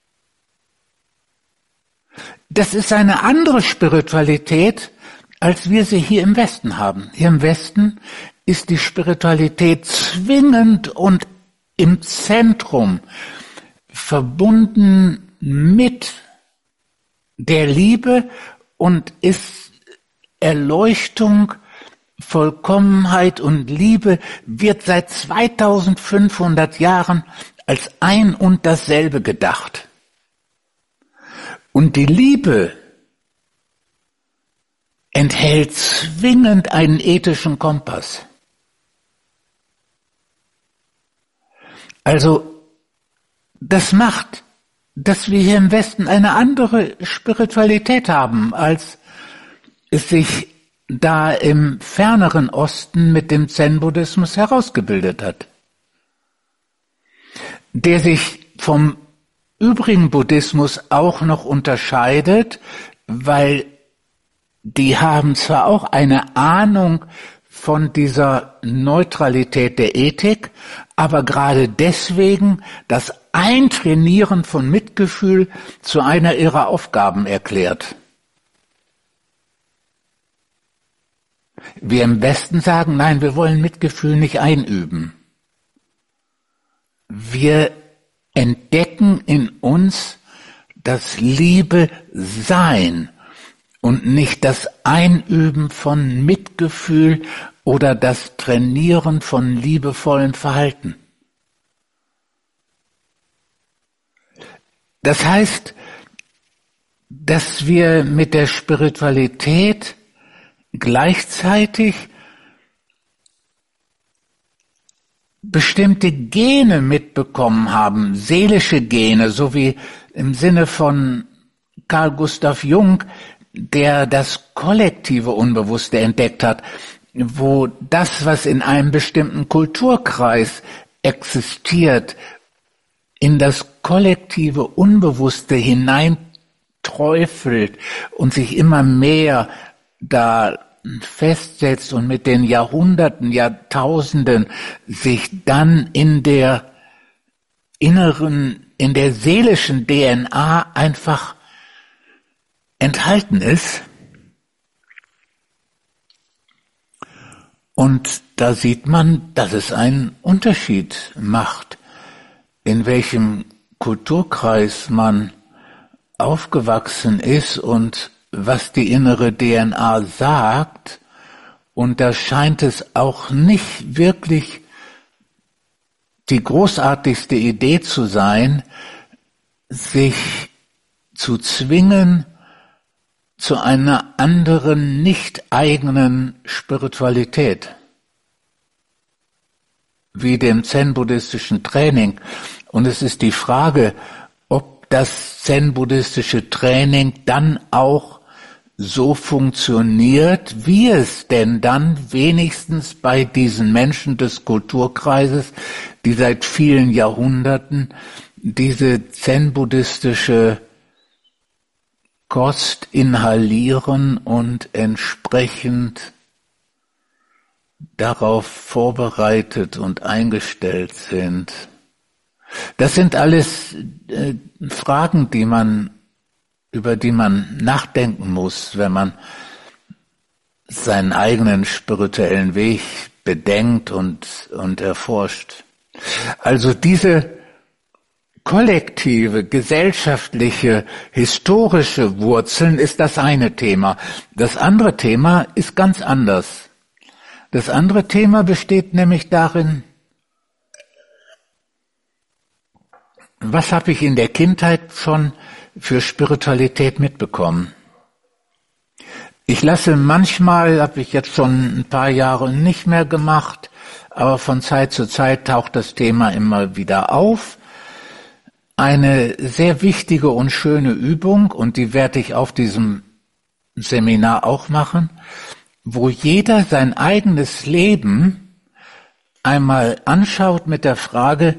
Das ist eine andere Spiritualität, als wir sie hier im Westen haben. Hier im Westen ist die Spiritualität zwingend und im Zentrum verbunden mit der Liebe und ist Erleuchtung, Vollkommenheit und Liebe wird seit zweitausendfünfhundert Jahren als ein und dasselbe gedacht. Und die Liebe enthält zwingend einen ethischen Kompass. Also das macht, dass wir hier im Westen eine andere Spiritualität haben, als es sich da im ferneren Osten mit dem Zen-Buddhismus herausgebildet hat, der sich vom übrigen Buddhismus auch noch unterscheidet, weil die haben zwar auch eine Ahnung von dieser Neutralität der Ethik, aber gerade deswegen das Eintrainieren von Mitgefühl zu einer ihrer Aufgaben erklärt. Wir im Westen sagen, nein, wir wollen Mitgefühl nicht einüben. Wir entdecken in uns das Liebe Sein und nicht das Einüben von Mitgefühl oder das Trainieren von liebevollem Verhalten. Das heißt, dass wir mit der Spiritualität gleichzeitig bestimmte Gene mitbekommen haben, seelische Gene, so wie im Sinne von Carl Gustav Jung, der das kollektive Unbewusste entdeckt hat, wo das, was in einem bestimmten Kulturkreis existiert, in das kollektive Unbewusste hineinträufelt und sich immer mehr da festsetzt und mit den Jahrhunderten, Jahrtausenden sich dann in der inneren, in der seelischen D N A einfach enthalten ist. Und da sieht man, dass es einen Unterschied macht, in welchem Kulturkreis man aufgewachsen ist und was die innere D N A sagt. Und da scheint es auch nicht wirklich die großartigste Idee zu sein, sich zu zwingen zu einer anderen, nicht eigenen Spiritualität, wie dem zen-buddhistischen Training. Und es ist die Frage, ob das zen-buddhistische Training dann auch so funktioniert, wie es denn dann wenigstens bei diesen Menschen des Kulturkreises, die seit vielen Jahrhunderten diese zen-buddhistische Kost inhalieren und entsprechend darauf vorbereitet und eingestellt sind. Das sind alles äh, Fragen, die man, über die man nachdenken muss, wenn man seinen eigenen spirituellen Weg bedenkt und, und erforscht. Also diese kollektive, gesellschaftliche, historische Wurzeln ist das eine Thema. Das andere Thema ist ganz anders. Das andere Thema besteht nämlich darin, was habe ich in der Kindheit schon für Spiritualität mitbekommen? Ich lasse manchmal, habe ich jetzt schon ein paar Jahre nicht mehr gemacht, aber von Zeit zu Zeit taucht das Thema immer wieder auf. Eine sehr wichtige und schöne Übung, und die werde ich auf diesem Seminar auch machen, wo jeder sein eigenes Leben einmal anschaut mit der Frage,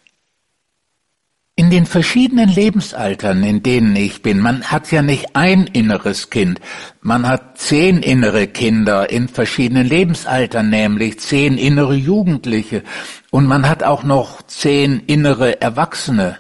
in den verschiedenen Lebensaltern, in denen ich bin, man hat ja nicht ein inneres Kind, man hat zehn innere Kinder in verschiedenen Lebensaltern, nämlich zehn innere Jugendliche, und man hat auch noch zehn innere Erwachsene.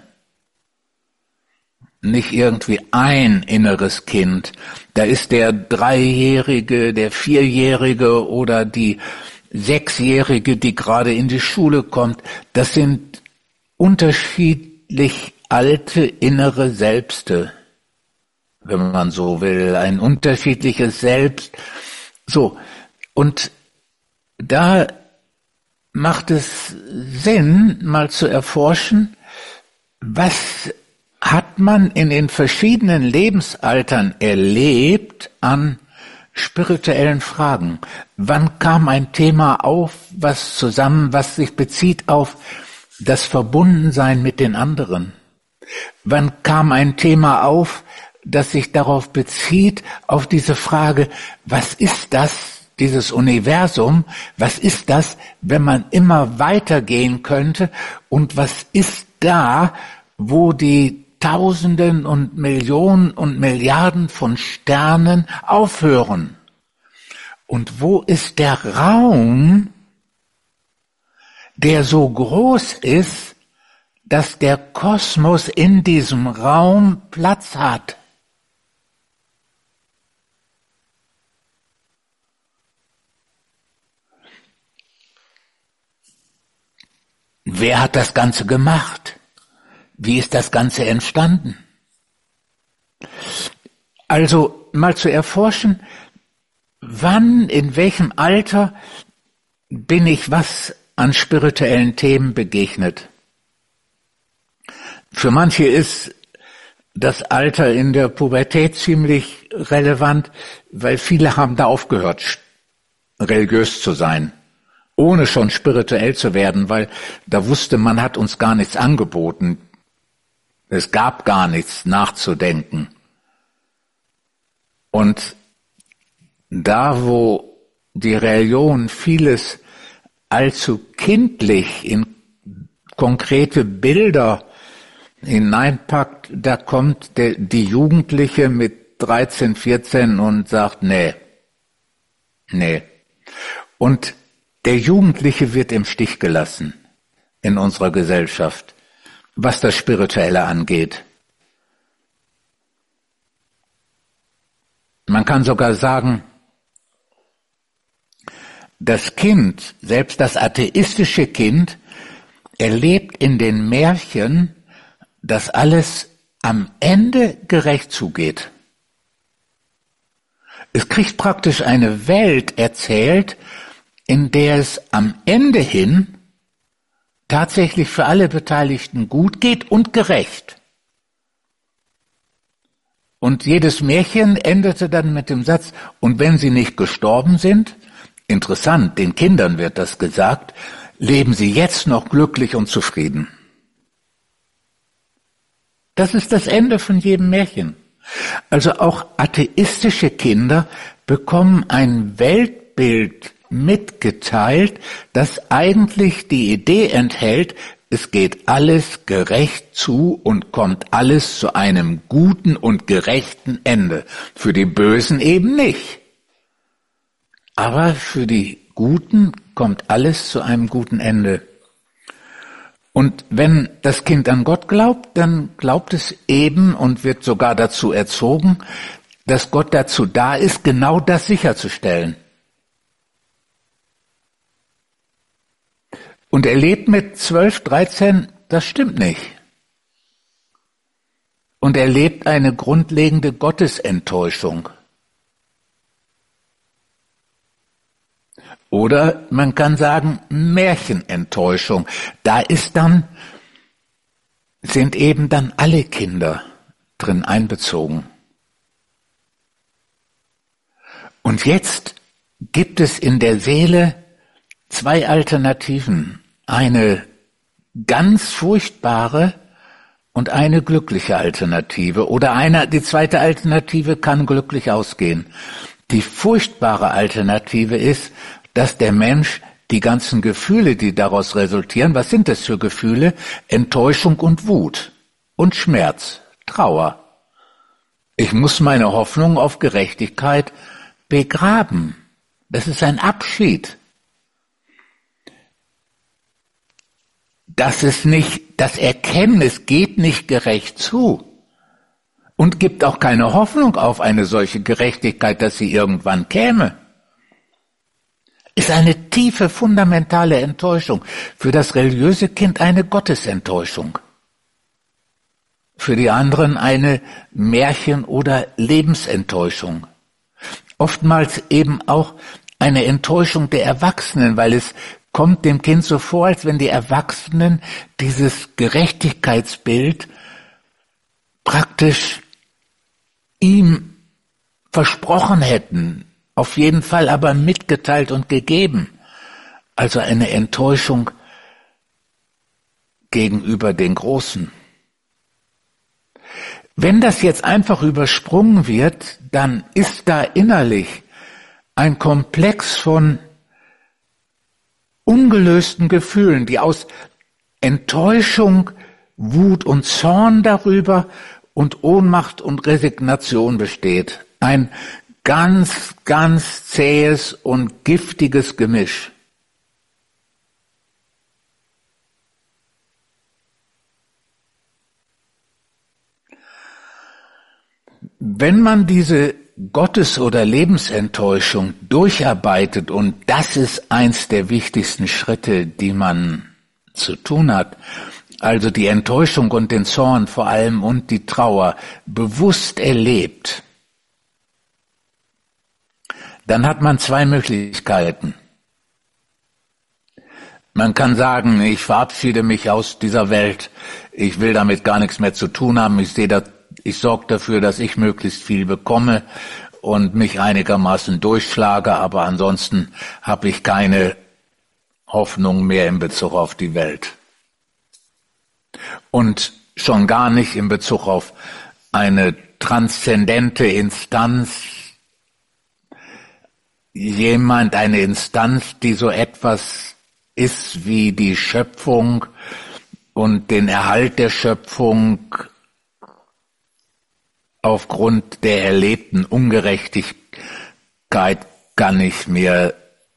Nicht irgendwie ein inneres Kind. Da ist der Dreijährige, der Vierjährige oder die Sechsjährige, die gerade in die Schule kommt. Das sind unterschiedlich alte innere Selbste, wenn man so will. Ein unterschiedliches Selbst. So, und da macht es Sinn, mal zu erforschen, was hat man in den verschiedenen Lebensaltern erlebt an spirituellen Fragen? Wann kam ein Thema auf, was zusammen, was sich bezieht auf das Verbundensein mit den anderen? Wann kam ein Thema auf, das sich darauf bezieht, auf diese Frage, was ist das, dieses Universum, was ist das, wenn man immer weitergehen könnte, und was ist da, wo die Tausenden und Millionen und Milliarden von Sternen aufhören? Und wo ist der Raum, der so groß ist, dass der Kosmos in diesem Raum Platz hat? Wer hat das Ganze gemacht? Wie ist das Ganze entstanden? Also mal zu erforschen, wann, in welchem Alter bin ich was an spirituellen Themen begegnet? Für manche ist das Alter in der Pubertät ziemlich relevant, weil viele haben da aufgehört, religiös zu sein, ohne schon spirituell zu werden, weil da wusste man, hat uns gar nichts angeboten. Es gab gar nichts nachzudenken. Und da, wo die Religion vieles allzu kindlich in konkrete Bilder hineinpackt, da kommt der, die Jugendliche mit dreizehn, vierzehn und sagt, nee, nee. Und der Jugendliche wird im Stich gelassen in unserer Gesellschaft, was das Spirituelle angeht. Man kann sogar sagen, das Kind, selbst das atheistische Kind, erlebt in den Märchen, dass alles am Ende gerecht zugeht. Es kriegt praktisch eine Welt erzählt, in der es am Ende hin tatsächlich für alle Beteiligten gut geht und gerecht. Und jedes Märchen endete dann mit dem Satz, und wenn sie nicht gestorben sind, interessant, den Kindern wird das gesagt, leben sie jetzt noch glücklich und zufrieden. Das ist das Ende von jedem Märchen. Also auch atheistische Kinder bekommen ein Weltbild mitgeteilt, das eigentlich die Idee enthält, es geht alles gerecht zu und kommt alles zu einem guten und gerechten Ende. Für die Bösen eben nicht. Aber für die Guten kommt alles zu einem guten Ende. Und wenn das Kind an Gott glaubt, dann glaubt es eben und wird sogar dazu erzogen, dass Gott dazu da ist, genau das sicherzustellen. Und er lebt mit zwölf, dreizehn, das stimmt nicht. Und er lebt eine grundlegende Gottesenttäuschung. Oder man kann sagen Märchenenttäuschung. Da ist dann, sind eben dann alle Kinder drin einbezogen. Und jetzt gibt es in der Seele zwei Alternativen. Eine ganz furchtbare und eine glückliche Alternative. Oder eine, die zweite Alternative kann glücklich ausgehen. Die furchtbare Alternative ist, dass der Mensch die ganzen Gefühle, die daraus resultieren, was sind das für Gefühle? Enttäuschung und Wut und Schmerz, Trauer. Ich muss meine Hoffnung auf Gerechtigkeit begraben. Das ist ein Abschied. Dass es nicht, das Erkennen, es geht nicht gerecht zu und gibt auch keine Hoffnung auf eine solche Gerechtigkeit, dass sie irgendwann käme, ist eine tiefe, fundamentale Enttäuschung. Für das religiöse Kind eine Gottesenttäuschung. Für die anderen eine Märchen- oder Lebensenttäuschung. Oftmals eben auch eine Enttäuschung der Erwachsenen, weil es kommt dem Kind so vor, als wenn die Erwachsenen dieses Gerechtigkeitsbild praktisch ihm versprochen hätten, auf jeden Fall aber mitgeteilt und gegeben. Also eine Enttäuschung gegenüber den Großen. Wenn das jetzt einfach übersprungen wird, dann ist da innerlich ein Komplex von ungelösten Gefühlen, die aus Enttäuschung, Wut und Zorn darüber und Ohnmacht und Resignation besteht. Ein ganz, ganz zähes und giftiges Gemisch. Wenn man diese Gottes- oder Lebensenttäuschung durcharbeitet, und das ist eins der wichtigsten Schritte, die man zu tun hat, also die Enttäuschung und den Zorn vor allem und die Trauer bewusst erlebt, dann hat man zwei Möglichkeiten. Man kann sagen, ich verabschiede mich aus dieser Welt, ich will damit gar nichts mehr zu tun haben, ich sehe da, ich sorge dafür, dass ich möglichst viel bekomme und mich einigermaßen durchschlage, aber ansonsten habe ich keine Hoffnung mehr in Bezug auf die Welt. Und schon gar nicht in Bezug auf eine transzendente Instanz, jemand, eine Instanz, die so etwas ist wie die Schöpfung und den Erhalt der Schöpfung aufgrund der erlebten Ungerechtigkeit kann ich mir,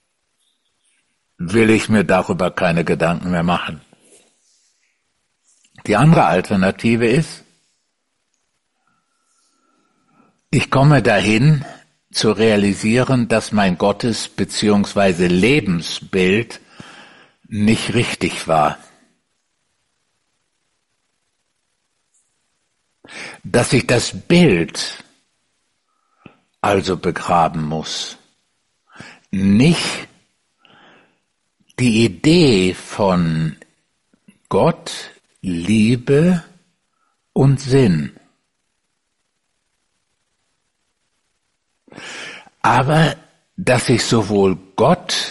will ich mir darüber keine Gedanken mehr machen. Die andere Alternative ist, ich komme dahin zu realisieren, dass mein Gottes- bzw. Lebensbild nicht richtig war. Dass ich das Bild also begraben muss. Nicht die Idee von Gott, Liebe und Sinn. Aber dass ich sowohl Gott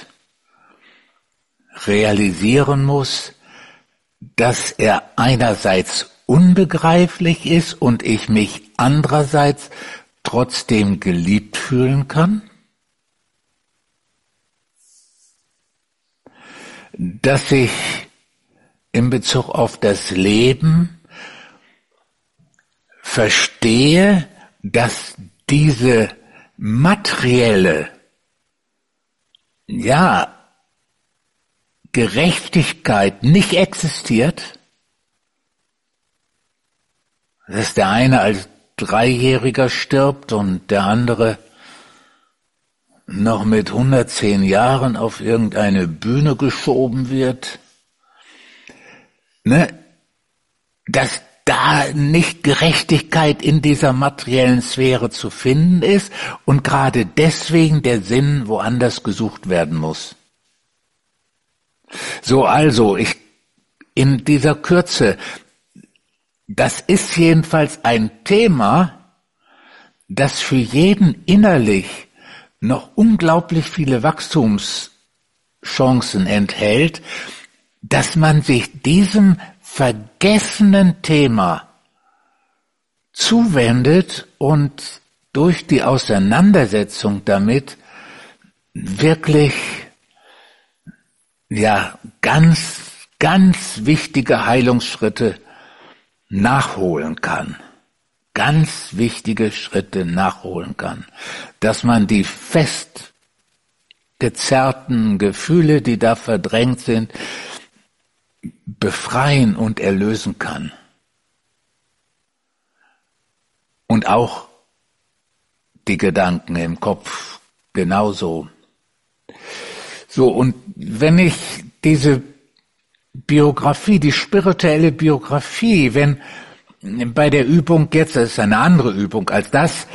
realisieren muss, dass er einerseits unbegreiflich ist und ich mich andererseits trotzdem geliebt fühlen kann, dass ich in Bezug auf das Leben verstehe, dass diese materielle, ja, Gerechtigkeit nicht existiert, dass der eine als Dreijähriger stirbt und der andere noch mit hundertzehn Jahren auf irgendeine Bühne geschoben wird, ne, dass da nicht Gerechtigkeit in dieser materiellen Sphäre zu finden ist und gerade deswegen der Sinn woanders gesucht werden muss. So, also, ich, in dieser Kürze, das ist jedenfalls ein Thema, das für jeden innerlich noch unglaublich viele Wachstumschancen enthält, dass man sich diesem vergessenen Thema zuwendet und durch die Auseinandersetzung damit wirklich, ja, ganz, ganz wichtige Heilungsschritte nachholen kann. Ganz wichtige Schritte nachholen kann. Dass man die fest gezerrten Gefühle, die da verdrängt sind, befreien und erlösen kann. Und auch die Gedanken im Kopf genauso. So, und wenn ich diese Biografie, die spirituelle Biografie, wenn bei der Übung jetzt, das ist eine andere Übung als das,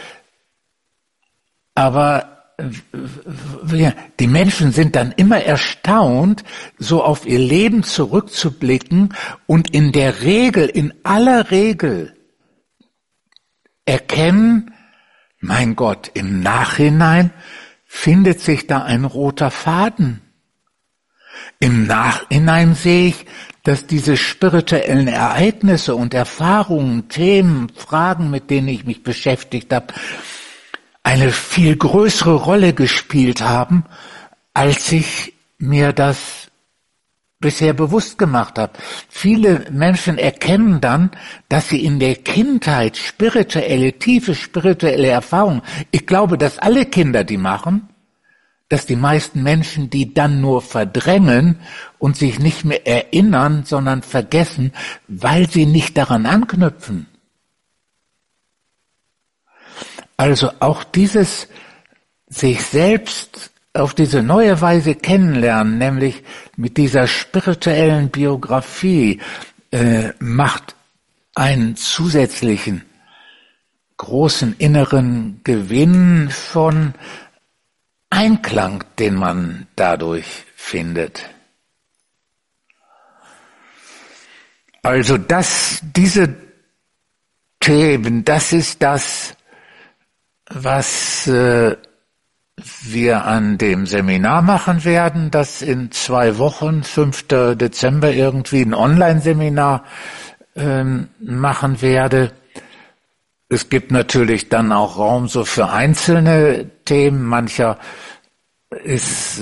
aber die Menschen sind dann immer erstaunt, so auf ihr Leben zurückzublicken und in der Regel, in aller Regel erkennen, mein Gott, im Nachhinein findet sich da ein roter Faden. Im Nachhinein sehe ich, dass diese spirituellen Ereignisse und Erfahrungen, Themen, Fragen, mit denen ich mich beschäftigt habe, eine viel größere Rolle gespielt haben, als ich mir das bisher bewusst gemacht habe. Viele Menschen erkennen dann, dass sie in der Kindheit spirituelle, tiefe spirituelle Erfahrungen, ich glaube, dass alle Kinder die machen, dass die meisten Menschen die dann nur verdrängen und sich nicht mehr erinnern, sondern vergessen, weil sie nicht daran anknüpfen. Also auch dieses sich selbst auf diese neue Weise kennenlernen, nämlich mit dieser spirituellen Biografie, äh, macht einen zusätzlichen großen inneren Gewinn von Einklang, den man dadurch findet. Also das, diese Themen, das ist das, was äh, wir an dem Seminar machen werden, das in zwei Wochen, fünften Dezember irgendwie ein Online-Seminar ähm, machen werde. Es gibt natürlich dann auch Raum so für einzelne Themen. Mancher ist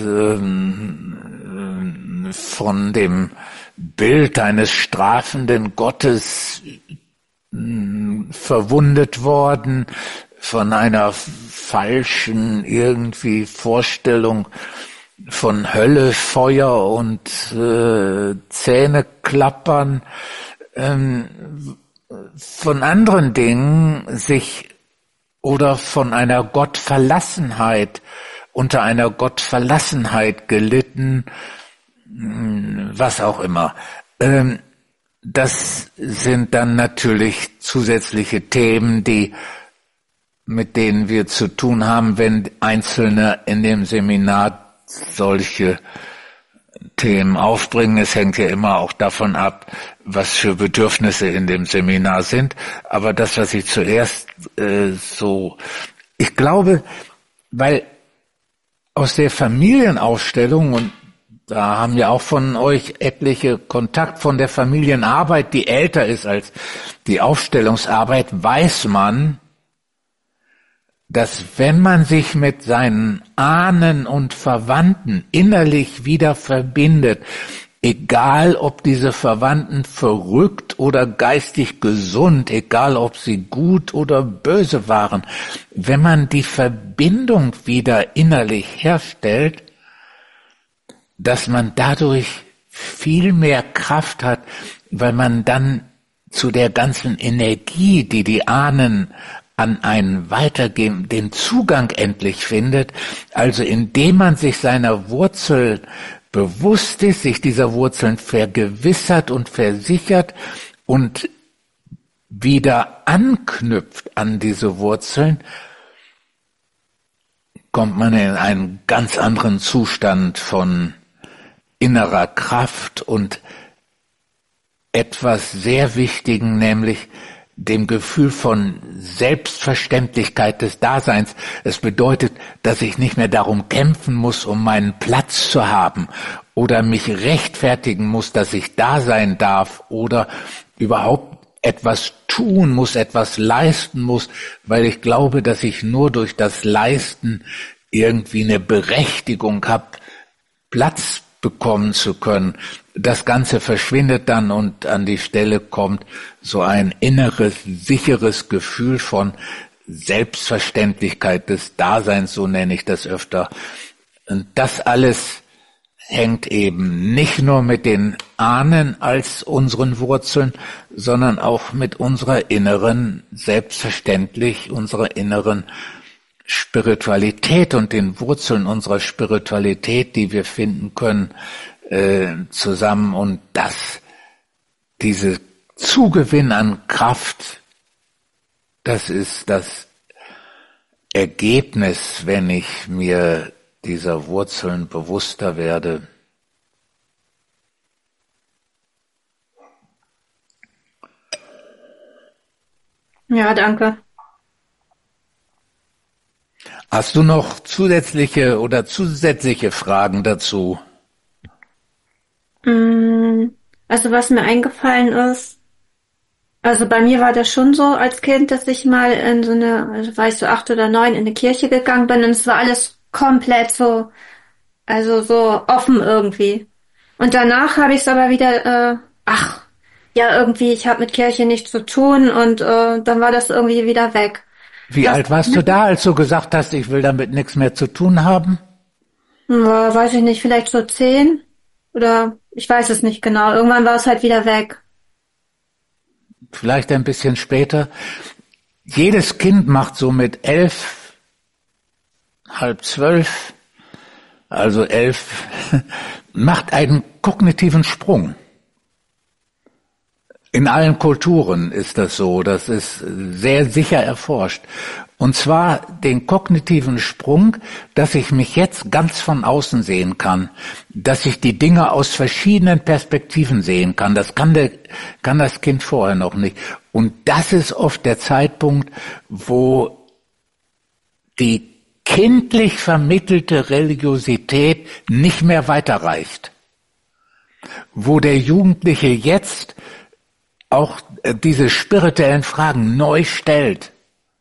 ähm, von dem Bild eines strafenden Gottes äh, verwundet worden, von einer falschen irgendwie Vorstellung von Hölle, Feuer und äh, Zähneklappern, ähm, von anderen Dingen sich oder von einer Gottverlassenheit, unter einer Gottverlassenheit gelitten, was auch immer. Ähm, das sind dann natürlich zusätzliche Themen, die mit denen wir zu tun haben, wenn Einzelne in dem Seminar solche Themen aufbringen. Es hängt ja immer auch davon ab, was für Bedürfnisse in dem Seminar sind. Aber das, was ich zuerst äh, so, ich glaube, weil aus der Familienaufstellung, und da haben ja auch von euch etliche Kontakt von der Familienarbeit, die älter ist als die Aufstellungsarbeit, weiß man, dass wenn man sich mit seinen Ahnen und Verwandten innerlich wieder verbindet, egal ob diese Verwandten verrückt oder geistig gesund, egal ob sie gut oder böse waren, wenn man die Verbindung wieder innerlich herstellt, dass man dadurch viel mehr Kraft hat, weil man dann zu der ganzen Energie, die die Ahnen an einen weitergeben, den Zugang endlich findet, also indem man sich seiner Wurzel bewusst ist, sich dieser Wurzeln vergewissert und versichert und wieder anknüpft an diese Wurzeln, kommt man in einen ganz anderen Zustand von innerer Kraft und etwas sehr Wichtigen, nämlich dem Gefühl von Selbstverständlichkeit des Daseins. Es bedeutet, dass ich nicht mehr darum kämpfen muss, um meinen Platz zu haben oder mich rechtfertigen muss, dass ich da sein darf oder überhaupt etwas tun muss, etwas leisten muss, weil ich glaube, dass ich nur durch das Leisten irgendwie eine Berechtigung habe, Platz bekommen zu können. Das Ganze verschwindet dann und an die Stelle kommt so ein inneres, sicheres Gefühl von Selbstverständlichkeit des Daseins, so nenne ich das öfter. Und das alles hängt eben nicht nur mit den Ahnen als unseren Wurzeln, sondern auch mit unserer inneren, selbstverständlich unserer inneren Spiritualität und den Wurzeln unserer Spiritualität, die wir finden können, äh, zusammen. Und das, diese Zugewinn an Kraft, das ist das Ergebnis, wenn ich mir dieser Wurzeln bewusster werde. Ja, danke. Hast du noch zusätzliche oder zusätzliche Fragen dazu? Mm, Also was mir eingefallen ist, also bei mir war das schon so als Kind, dass ich mal in so eine, also war ich so acht oder neun, in eine Kirche gegangen bin und es war alles komplett so, also so offen irgendwie. Und danach habe ich es aber wieder, äh, ach, ja irgendwie, ich habe mit Kirche nichts zu tun und äh, dann war das irgendwie wieder weg. Wie das, alt warst du da, als du gesagt hast, ich will damit nichts mehr zu tun haben? Na, weiß ich nicht, vielleicht so zehn oder ich weiß es nicht genau. Irgendwann war es halt wieder weg. Vielleicht ein bisschen später. Jedes Kind macht so mit elf, halb zwölf, also elf, macht einen kognitiven Sprung. In allen Kulturen ist das so, das ist sehr sicher erforscht. Und zwar den kognitiven Sprung, dass ich mich jetzt ganz von außen sehen kann, dass ich die Dinge aus verschiedenen Perspektiven sehen kann. Das kann, der, kann das Kind vorher noch nicht. Und das ist oft der Zeitpunkt, wo die kindlich vermittelte Religiosität nicht mehr weiterreicht. Wo der Jugendliche jetzt auch diese spirituellen Fragen neu stellt.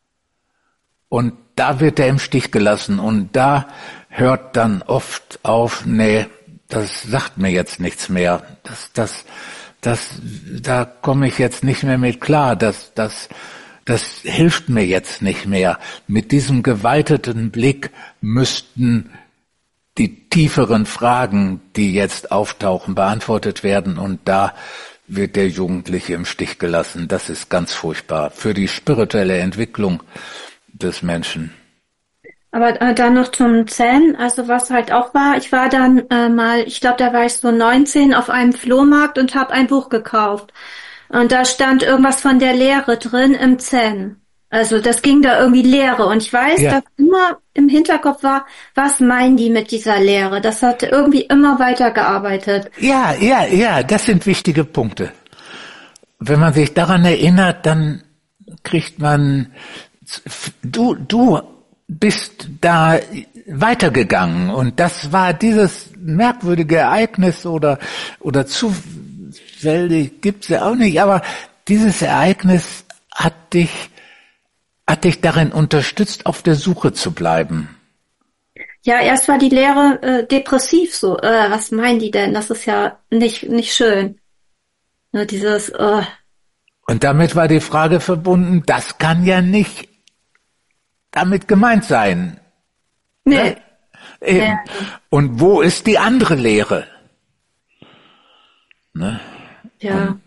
Und da wird er im Stich gelassen und da hört dann oft auf, nee, das sagt mir jetzt nichts mehr. Das, das, das, da komme ich jetzt nicht mehr mit klar. Das, das, das hilft mir jetzt nicht mehr. Mit diesem geweiteten Blick müssten die tieferen Fragen, die jetzt auftauchen, beantwortet werden und da wird der Jugendliche im Stich gelassen. Das ist ganz furchtbar für die spirituelle Entwicklung des Menschen. Aber äh, dann noch zum Zen, also was halt auch war, ich war dann äh, mal, ich glaube, da war ich so neunzehn auf einem Flohmarkt und habe ein Buch gekauft. Und da stand irgendwas von der Lehre drin im Zen. Also das ging da irgendwie Lehre. Und ich weiß, ja, dass immer im Hinterkopf war, was meinen die mit dieser Lehre? Das hat irgendwie immer weitergearbeitet. Ja, ja, ja, das sind wichtige Punkte. Wenn man sich daran erinnert, dann kriegt man, du, du bist da weitergegangen und das war dieses merkwürdige Ereignis oder, oder zufällig gibt's ja auch nicht, aber dieses Ereignis hat dich hat dich darin unterstützt, auf der Suche zu bleiben? Ja, erst war die Lehre äh, depressiv so. Äh, was meinen die denn? Das ist ja nicht nicht schön. Nur dieses. Äh. Und damit war die Frage verbunden, das kann ja nicht damit gemeint sein. Nee. Ne? Eben. Ja. Und wo ist die andere Lehre? Ne? Ja. Und,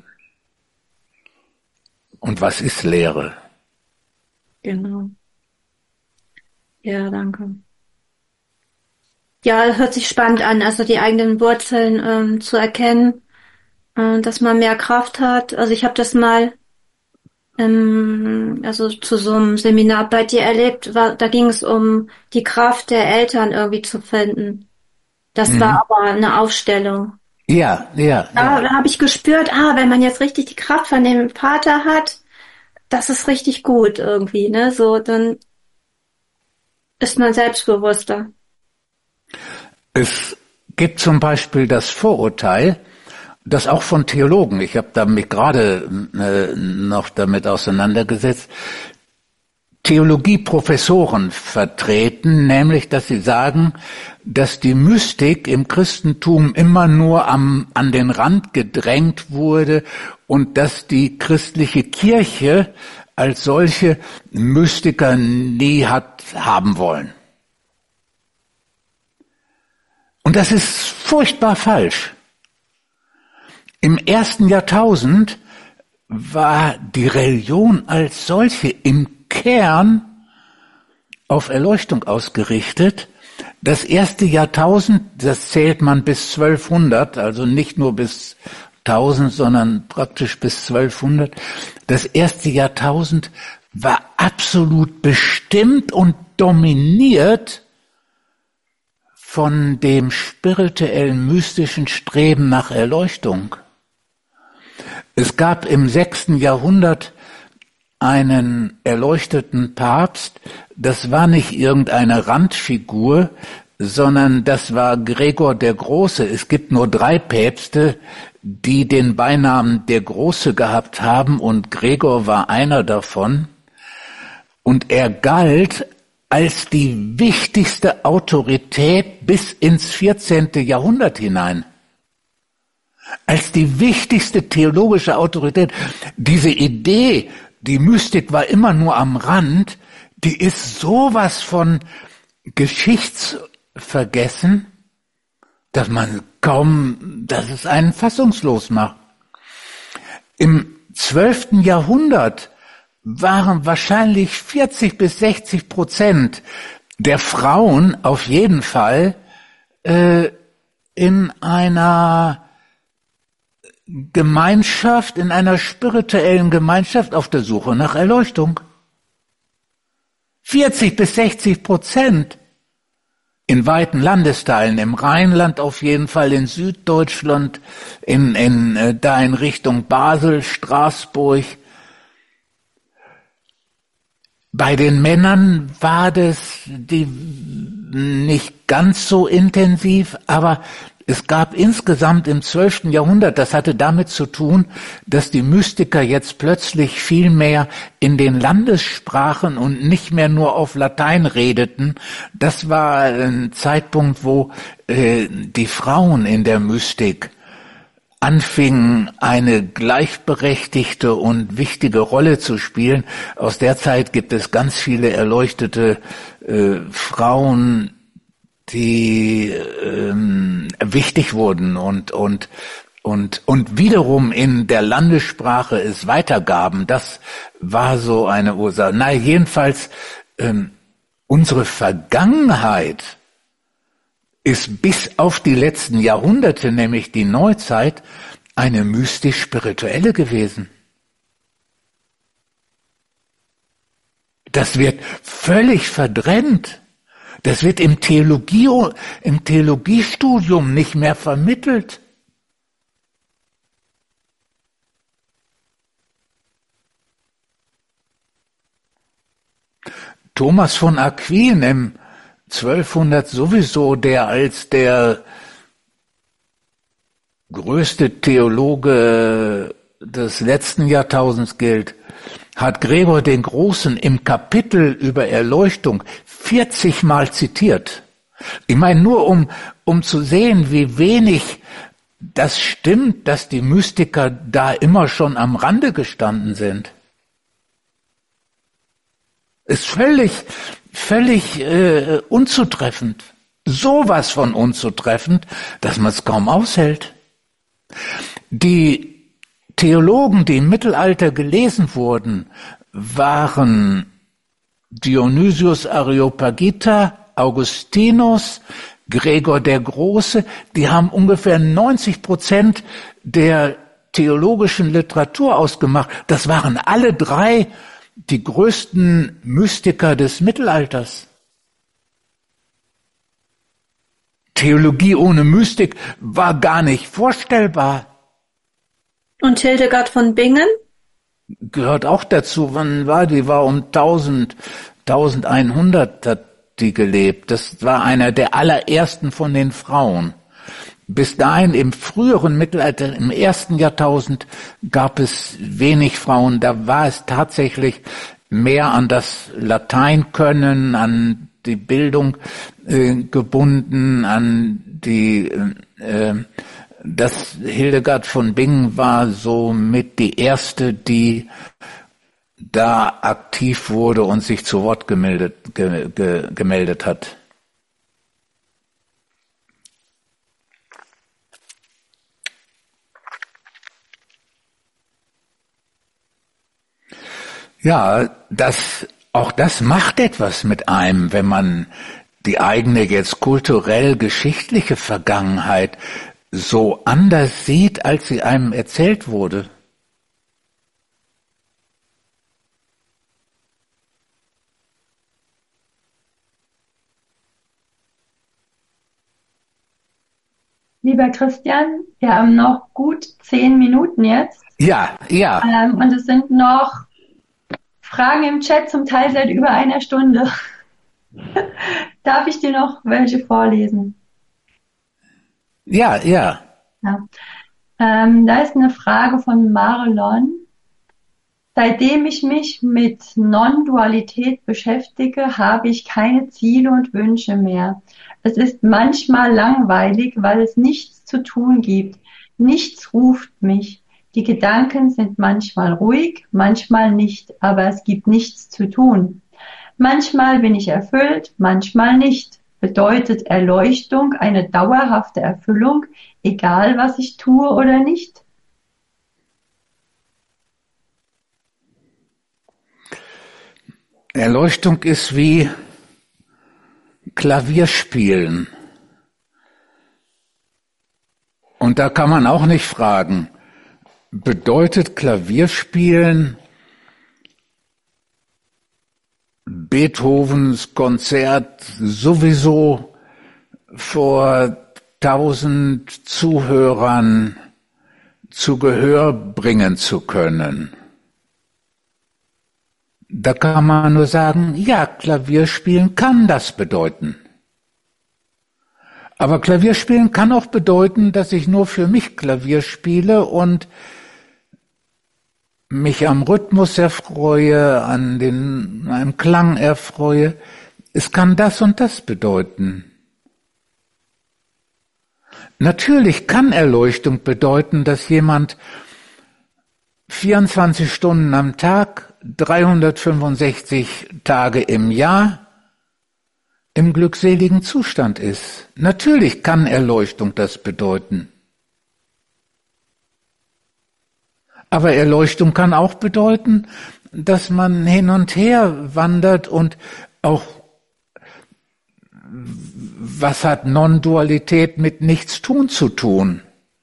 und was ist Lehre? Genau. Ja, danke. Ja, hört sich spannend an, also die eigenen Wurzeln ähm, zu erkennen, äh, dass man mehr Kraft hat. Also ich habe das mal ähm, also zu so einem Seminar bei dir erlebt, war, da ging es um die Kraft der Eltern irgendwie zu finden. Das mhm. war aber eine Aufstellung. Ja, ja. Da, ja. da habe ich gespürt, ah, wenn man jetzt richtig die Kraft von dem Vater hat, das ist richtig gut irgendwie, ne? So, dann ist man selbstbewusster. Es gibt zum Beispiel das Vorurteil, das auch von Theologen, ich habe da mich gerade äh, noch damit auseinandergesetzt, Theologieprofessoren vertreten, nämlich, dass sie sagen, dass die Mystik im Christentum immer nur am, an den Rand gedrängt wurde und dass die christliche Kirche als solche Mystiker nie hat haben wollen. Und das ist furchtbar falsch. Im ersten Jahrtausend war die Religion als solche im Kern auf Erleuchtung ausgerichtet. Das erste Jahrtausend, das zählt man bis zwölfhundert, also nicht nur bis tausend, sondern praktisch bis zwölfhundert. Das erste Jahrtausend war absolut bestimmt und dominiert von dem spirituellen, mystischen Streben nach Erleuchtung. Es gab im sechsten Jahrhundert einen erleuchteten Papst, das war nicht irgendeine Randfigur, sondern das war Gregor der Große. Es gibt nur drei Päpste, die den Beinamen der Große gehabt haben, und Gregor war einer davon. Und er galt als die wichtigste Autorität bis ins vierzehnte Jahrhundert hinein. Als die wichtigste theologische Autorität. Diese Idee, die Mystik war immer nur am Rand, die ist sowas von geschichtsvergessen, dass man kaum, dass es einen fassungslos macht. Im zwölften Jahrhundert waren wahrscheinlich vierzig bis sechzig Prozent der Frauen auf jeden Fall äh, in einer Gemeinschaft, in einer spirituellen Gemeinschaft auf der Suche nach Erleuchtung. vierzig bis sechzig Prozent. In weiten Landesteilen, im Rheinland auf jeden Fall, in Süddeutschland, in, in, äh, da in Richtung Basel, Straßburg. Bei den Männern war das die nicht ganz so intensiv, aber es gab insgesamt im zwölften Jahrhundert, das hatte damit zu tun, dass die Mystiker jetzt plötzlich viel mehr in den Landessprachen und nicht mehr nur auf Latein redeten. Das war ein Zeitpunkt, wo äh, die Frauen in der Mystik anfingen, eine gleichberechtigte und wichtige Rolle zu spielen. Aus der Zeit gibt es ganz viele erleuchtete äh, Frauen, die ähm, wichtig wurden und und und und wiederum in der Landessprache es weitergaben. Das war so eine Ursache. Na, jedenfalls ähm, unsere Vergangenheit ist bis auf die letzten Jahrhunderte, nämlich die Neuzeit, eine mystisch-spirituelle gewesen. Das wird völlig verdrängt. Das wird im Theologie, im Theologiestudium nicht mehr vermittelt. Thomas von Aquin im zwölfhundert sowieso, der als der größte Theologe des letzten Jahrtausends gilt, hat Gregor den Großen im Kapitel über Erleuchtung vierzig Mal zitiert. Ich meine, nur um, um zu sehen, wie wenig das stimmt, dass die Mystiker da immer schon am Rande gestanden sind. Ist völlig, völlig äh, unzutreffend. Sowas von unzutreffend, dass man es kaum aushält. Die Theologen, die im Mittelalter gelesen wurden, waren Dionysius Areopagita, Augustinus, Gregor der Große. Die haben ungefähr neunzig Prozent der theologischen Literatur ausgemacht. Das waren alle drei die größten Mystiker des Mittelalters. Theologie ohne Mystik war gar nicht vorstellbar. Und Hildegard von Bingen? Gehört auch dazu. Wann war die? War um tausend, eintausendeinhundert hat die gelebt. Das war einer der allerersten von den Frauen. Bis dahin im früheren Mittelalter, im ersten Jahrtausend, gab es wenig Frauen. Da war es tatsächlich mehr an das Lateinkönnen, an die Bildung äh, gebunden, an die äh, das Hildegard von Bingen war somit die erste, die da aktiv wurde und sich zu Wort gemeldet, ge, ge, gemeldet hat. Ja, das, auch das macht etwas mit einem, wenn man die eigene jetzt kulturell-geschichtliche Vergangenheit so anders sieht, als sie einem erzählt wurde. Lieber Christian, wir haben noch gut zehn Minuten jetzt. Ja, ja. Ähm, und es sind noch Fragen im Chat, zum Teil seit über einer Stunde. Darf ich dir noch welche vorlesen? Ja, ja. Ja. Ähm, da ist eine Frage von Marlon. Seitdem ich mich mit Non-Dualität beschäftige, habe ich keine Ziele und Wünsche mehr. Es ist manchmal langweilig, weil es nichts zu tun gibt. Nichts ruft mich. Die Gedanken sind manchmal ruhig, manchmal nicht, aber es gibt nichts zu tun. Manchmal bin ich erfüllt, manchmal nicht. Bedeutet Erleuchtung eine dauerhafte Erfüllung, egal was ich tue oder nicht? Erleuchtung ist wie Klavierspielen. Und da kann man auch nicht fragen, bedeutet Klavierspielen Beethovens Konzert sowieso vor tausend Zuhörern zu Gehör bringen zu können? Da kann man nur sagen, ja, Klavierspielen kann das bedeuten. Aber Klavierspielen kann auch bedeuten, dass ich nur für mich Klavier spiele und mich am Rhythmus erfreue, an den, einem Klang erfreue. Es kann das und das bedeuten. Natürlich kann Erleuchtung bedeuten, dass jemand vierundzwanzig Stunden am Tag, dreihundertfünfundsechzig Tage im Jahr im glückseligen Zustand ist. Natürlich kann Erleuchtung das bedeuten. Aber Erleuchtung kann auch bedeuten, dass man hin und her wandert und auch, was hat Non-Dualität mit Nichtstun zu tun?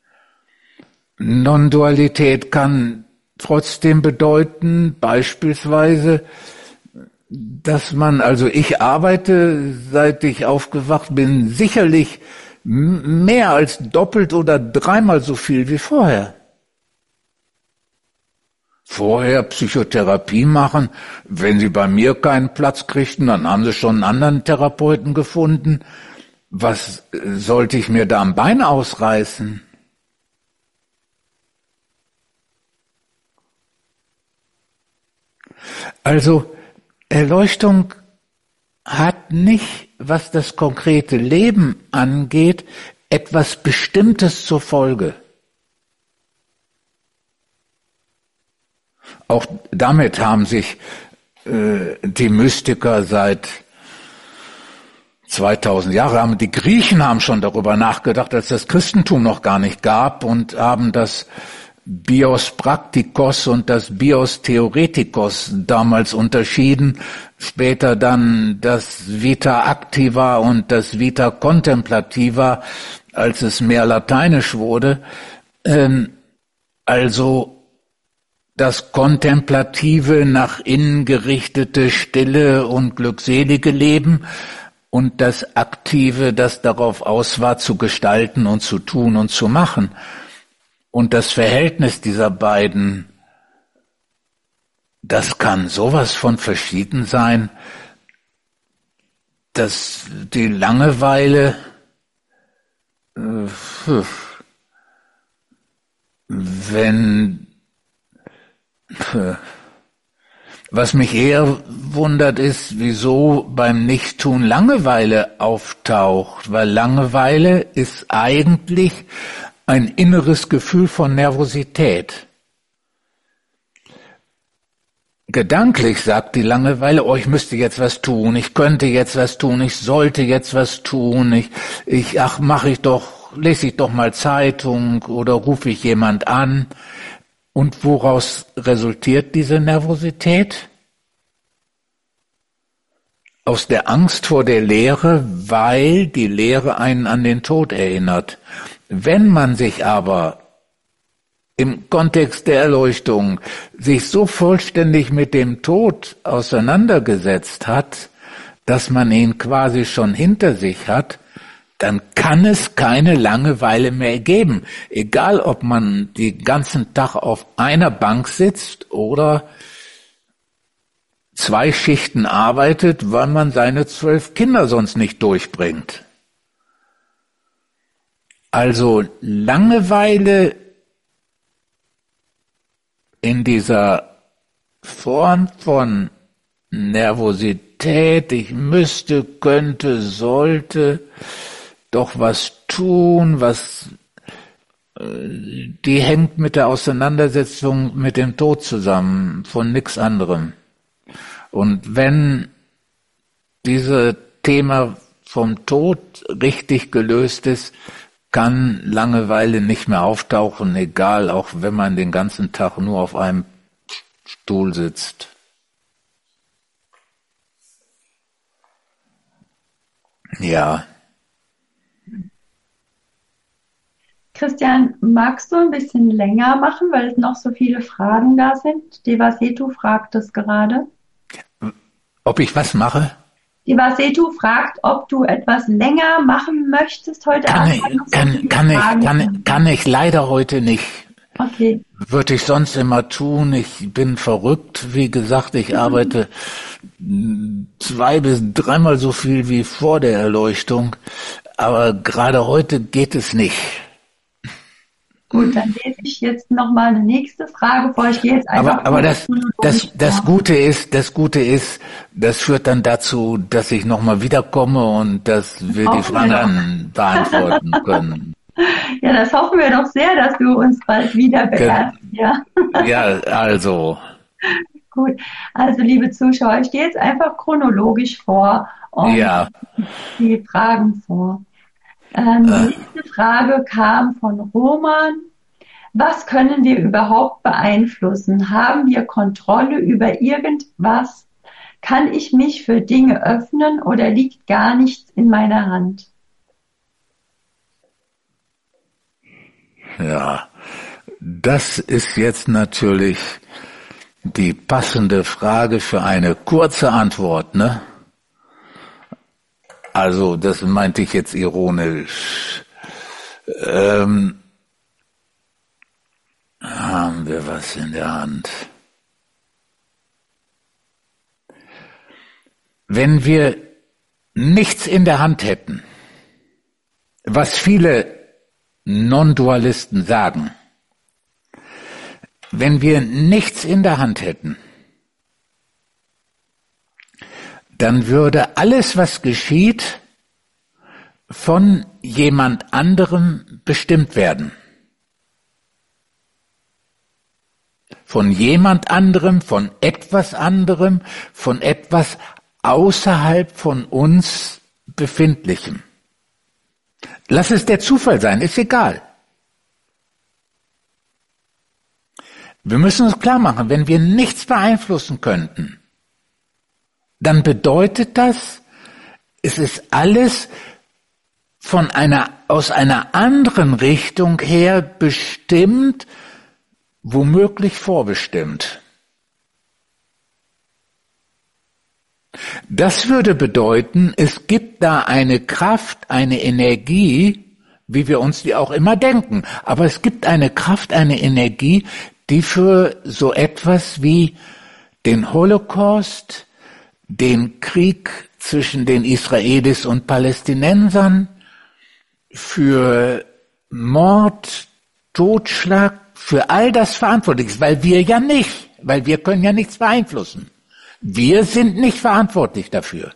Non-Dualität kann trotzdem bedeuten, beispielsweise, dass man, also ich arbeite, seit ich aufgewacht bin, sicherlich mehr als doppelt oder dreimal so viel wie vorher. Vorher Psychotherapie machen, wenn sie bei mir keinen Platz kriegten, dann haben sie schon einen anderen Therapeuten gefunden. Was sollte ich mir da am Bein ausreißen? Also Erleuchtung hat nicht, was das konkrete Leben angeht, etwas Bestimmtes zur Folge. Auch damit haben sich äh, die Mystiker seit zweitausend Jahren, die Griechen haben schon darüber nachgedacht, als das Christentum noch gar nicht gab, und haben das Bios Praktikos und das Bios Theoretikos damals unterschieden, später dann das Vita Activa und das Vita Contemplativa, als es mehr lateinisch wurde. Ähm, also das kontemplative, nach innen gerichtete, stille und glückselige Leben und das aktive, das darauf aus war, zu gestalten und zu tun und zu machen. Und das Verhältnis dieser beiden, das kann sowas von verschieden sein, dass die Langeweile, äh, wenn, äh, was mich eher wundert ist, wieso beim Nichttun Langeweile auftaucht, weil Langeweile ist eigentlich ein inneres Gefühl von Nervosität. Gedanklich sagt die Langeweile, oh, ich müsste jetzt was tun, ich könnte jetzt was tun, ich sollte jetzt was tun, ich, ich ach, mache ich doch, lese ich doch mal Zeitung oder rufe ich jemand an. Und woraus resultiert diese Nervosität? Aus der Angst vor der Leere, weil die Leere einen an den Tod erinnert. Wenn man sich aber im Kontext der Erleuchtung sich so vollständig mit dem Tod auseinandergesetzt hat, dass man ihn quasi schon hinter sich hat, dann kann es keine Langeweile mehr geben. Egal, ob man den ganzen Tag auf einer Bank sitzt oder zwei Schichten arbeitet, weil man seine zwölf Kinder sonst nicht durchbringt. Also Langeweile in dieser Form von Nervosität, ich müsste, könnte, sollte doch was tun, was die hängt mit der Auseinandersetzung mit dem Tod zusammen, von nichts anderem. Und wenn dieses Thema vom Tod richtig gelöst ist, kann Langeweile nicht mehr auftauchen, egal, auch wenn man den ganzen Tag nur auf einem Stuhl sitzt. Ja. Christian, magst du ein bisschen länger machen, weil es noch so viele Fragen da sind? Devasetu fragt es gerade. Ob ich was mache? Devasetu fragt, ob du etwas länger machen möchtest heute kann Abend. Ich, so kann, kann, ich, kann, kann ich leider heute nicht. Okay. Würde ich sonst immer tun. Ich bin verrückt. Wie gesagt, ich arbeite zwei bis dreimal so viel wie vor der Erleuchtung. Aber gerade heute geht es nicht. Gut, dann lese ich jetzt nochmal eine nächste Frage vor. Ich gehe jetzt einfach. Aber, aber das, das, das Gute ist, das Gute ist, das führt dann dazu, dass ich nochmal wiederkomme und dass wir die Fragen dann beantworten können. Ja, das hoffen wir doch sehr, dass du uns bald wieder beehrst. Ja. Ja, also. Gut, also liebe Zuschauer, ich gehe jetzt einfach chronologisch vor und ja. die Fragen vor. Ähm, die nächste Frage kam von Roman. Was können wir überhaupt beeinflussen? Haben wir Kontrolle über irgendwas? Kann ich mich für Dinge öffnen oder liegt gar nichts in meiner Hand? Ja, das ist jetzt natürlich die passende Frage für eine kurze Antwort, ne? Also, das meinte ich jetzt ironisch. Ähm, haben wir was in der Hand? Wenn wir nichts in der Hand hätten, was viele Non-Dualisten sagen, wenn wir nichts in der Hand hätten, dann würde alles, was geschieht, von jemand anderem bestimmt werden. Von jemand anderem, von etwas anderem, von etwas außerhalb von uns Befindlichem. Lass es der Zufall sein, ist egal. Wir müssen uns klar machen, wenn wir nichts beeinflussen könnten, dann bedeutet das, es ist alles von einer, aus einer anderen Richtung her bestimmt, womöglich vorbestimmt. Das würde bedeuten, es gibt da eine Kraft, eine Energie, wie wir uns die auch immer denken, aber es gibt eine Kraft, eine Energie, die für so etwas wie den Holocaust, den Krieg zwischen den Israelis und Palästinensern, für Mord, Totschlag, für all das verantwortlich ist, weil wir ja nicht, weil wir können ja nichts beeinflussen. Wir sind nicht verantwortlich dafür.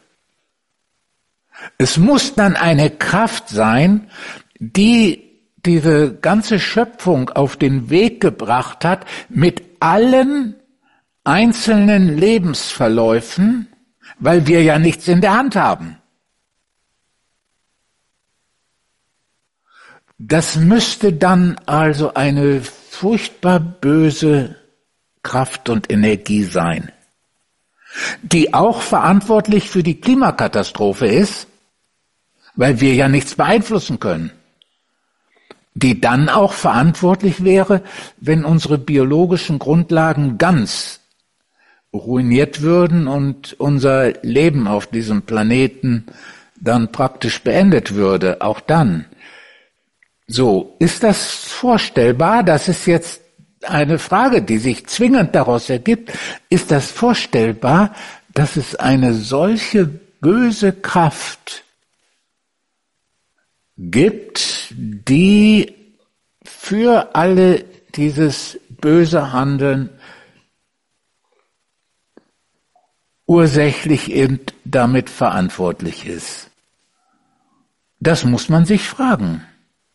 Es muss dann eine Kraft sein, die diese ganze Schöpfung auf den Weg gebracht hat, mit allen einzelnen Lebensverläufen, weil wir ja nichts in der Hand haben. Das müsste dann also eine furchtbar böse Kraft und Energie sein, die auch verantwortlich für die Klimakatastrophe ist, weil wir ja nichts beeinflussen können, die dann auch verantwortlich wäre, wenn unsere biologischen Grundlagen ganz ruiniert würden und unser Leben auf diesem Planeten dann praktisch beendet würde, auch dann. So, ist das vorstellbar? Das ist jetzt eine Frage, die sich zwingend daraus ergibt. Ist das vorstellbar, dass es eine solche böse Kraft gibt, die für alle dieses böse Handeln ursächlich und damit verantwortlich ist? Das muss man sich fragen.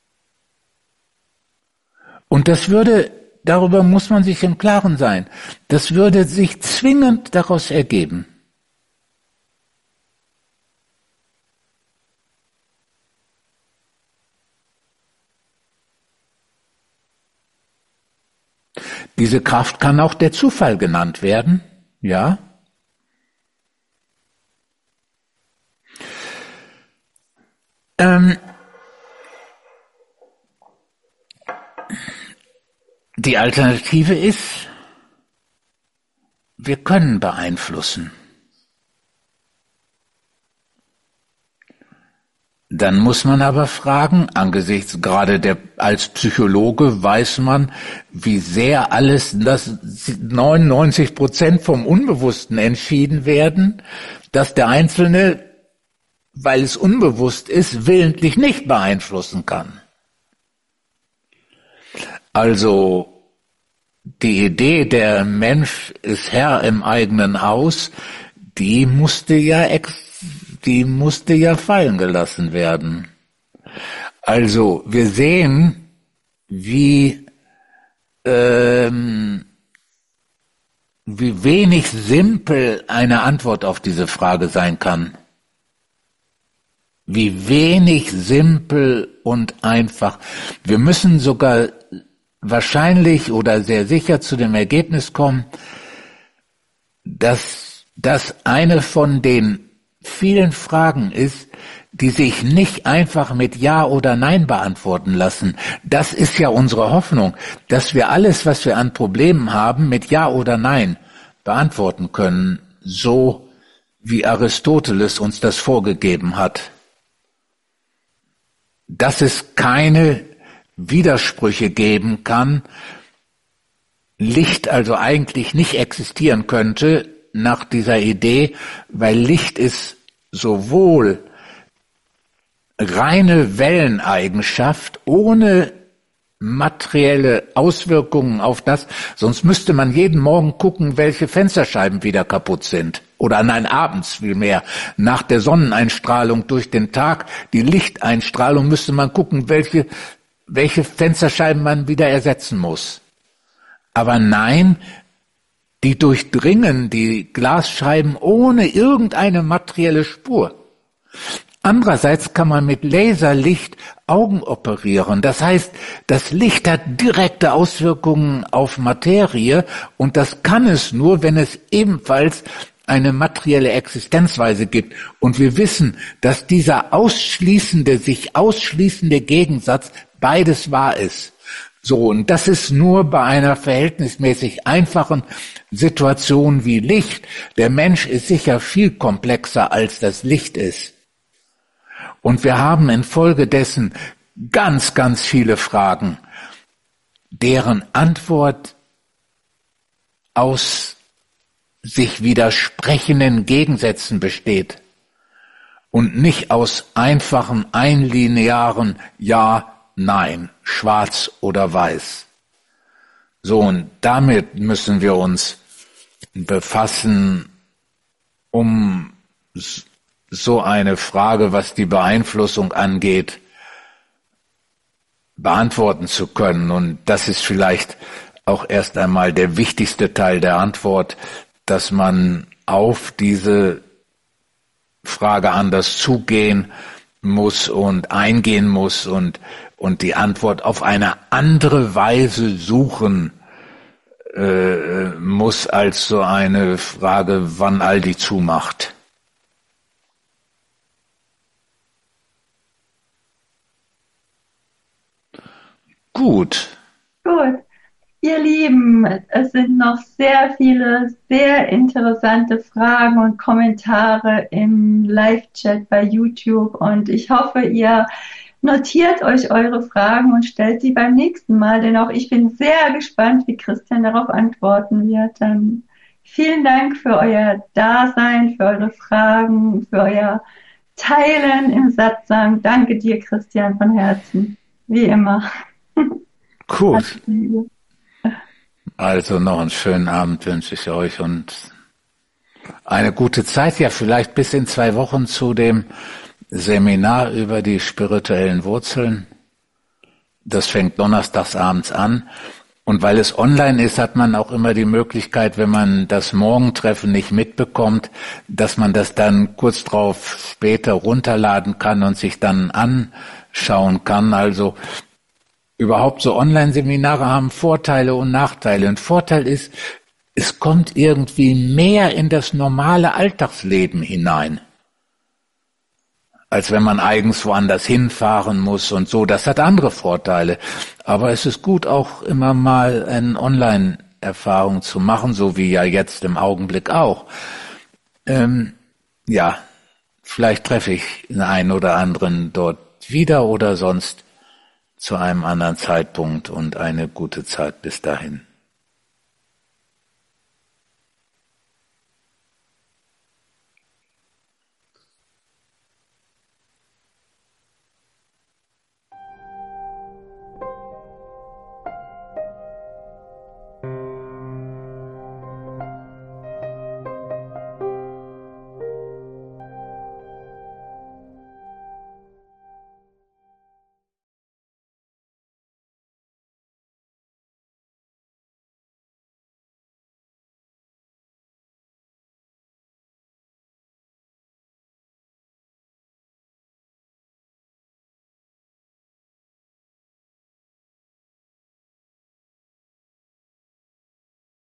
Und das würde, darüber muss man sich im Klaren sein, das würde sich zwingend daraus ergeben. Diese Kraft kann auch der Zufall genannt werden, ja. Ähm, die Alternative ist, wir können beeinflussen. Dann muss man aber fragen, angesichts gerade der, als Psychologe weiß man, wie sehr alles, dass neunundneunzig Prozent vom Unbewussten entschieden werden, dass der Einzelne, weil es unbewusst ist, willentlich nicht beeinflussen kann. Also die Idee, der Mensch ist Herr im eigenen Haus, die musste ja ex, die musste ja fallen gelassen werden. Also wir sehen, wie ähm, wie wenig simpel eine Antwort auf diese Frage sein kann. Wie wenig simpel und einfach. Wir müssen sogar wahrscheinlich oder sehr sicher zu dem Ergebnis kommen, dass das eine von den vielen Fragen ist, die sich nicht einfach mit Ja oder Nein beantworten lassen. Das ist ja unsere Hoffnung, dass wir alles, was wir an Problemen haben, mit Ja oder Nein beantworten können, so wie Aristoteles uns das vorgegeben hat. Dass es keine Widersprüche geben kann, Licht also eigentlich nicht existieren könnte nach dieser Idee, weil Licht ist sowohl reine Welleneigenschaft ohne materielle Auswirkungen auf das, sonst müsste man jeden Morgen gucken, welche Fensterscheiben wieder kaputt sind. Oder nein, abends vielmehr, nach der Sonneneinstrahlung durch den Tag, die Lichteinstrahlung, müsste man gucken, welche, welche Fensterscheiben man wieder ersetzen muss. Aber nein, die durchdringen die Glasscheiben ohne irgendeine materielle Spur. Andererseits kann man mit Laserlicht Augen operieren. Das heißt, das Licht hat direkte Auswirkungen auf Materie und das kann es nur, wenn es ebenfalls eine materielle Existenzweise gibt. Und wir wissen, dass dieser ausschließende, sich ausschließende Gegensatz beides wahr ist. So, und das ist nur bei einer verhältnismäßig einfachen Situation wie Licht. Der Mensch ist sicher viel komplexer, als das Licht ist. Und wir haben infolgedessen ganz, ganz viele Fragen, deren Antwort aus sich widersprechenden Gegensätzen besteht und nicht aus einfachen, einlinearen Ja, Nein, schwarz oder weiß. So, und damit müssen wir uns befassen, um so eine Frage, was die Beeinflussung angeht, beantworten zu können. Und das ist vielleicht auch erst einmal der wichtigste Teil der Antwort, dass man auf diese Frage anders zugehen muss und eingehen muss und, und die Antwort auf eine andere Weise suchen äh, muss als so eine Frage, wann Aldi zumacht. Gut. Gut. Ihr Lieben, es sind noch sehr viele, sehr interessante Fragen und Kommentare im Live-Chat bei YouTube und ich hoffe, ihr notiert euch eure Fragen und stellt sie beim nächsten Mal, denn auch ich bin sehr gespannt, wie Christian darauf antworten wird. Dann vielen Dank für euer Dasein, für eure Fragen, für euer Teilen im Satzang. Danke dir, Christian, von Herzen, wie immer. Gut. Also noch einen schönen Abend wünsche ich euch und eine gute Zeit, ja vielleicht bis in zwei Wochen zu dem Seminar über die spirituellen Wurzeln. Das fängt donnerstags abends an. Und weil es online ist, hat man auch immer die Möglichkeit, wenn man das Morgentreffen nicht mitbekommt, dass man das dann kurz drauf später runterladen kann und sich dann anschauen kann. Also überhaupt so Online-Seminare haben Vorteile und Nachteile. Und Vorteil ist, es kommt irgendwie mehr in das normale Alltagsleben hinein, als wenn man eigens woanders hinfahren muss und so. Das hat andere Vorteile. Aber es ist gut, auch immer mal eine Online-Erfahrung zu machen, so wie ja jetzt im Augenblick auch. Ähm, ja, vielleicht treffe ich den einen oder anderen dort wieder oder sonst zu einem anderen Zeitpunkt und eine gute Zeit bis dahin.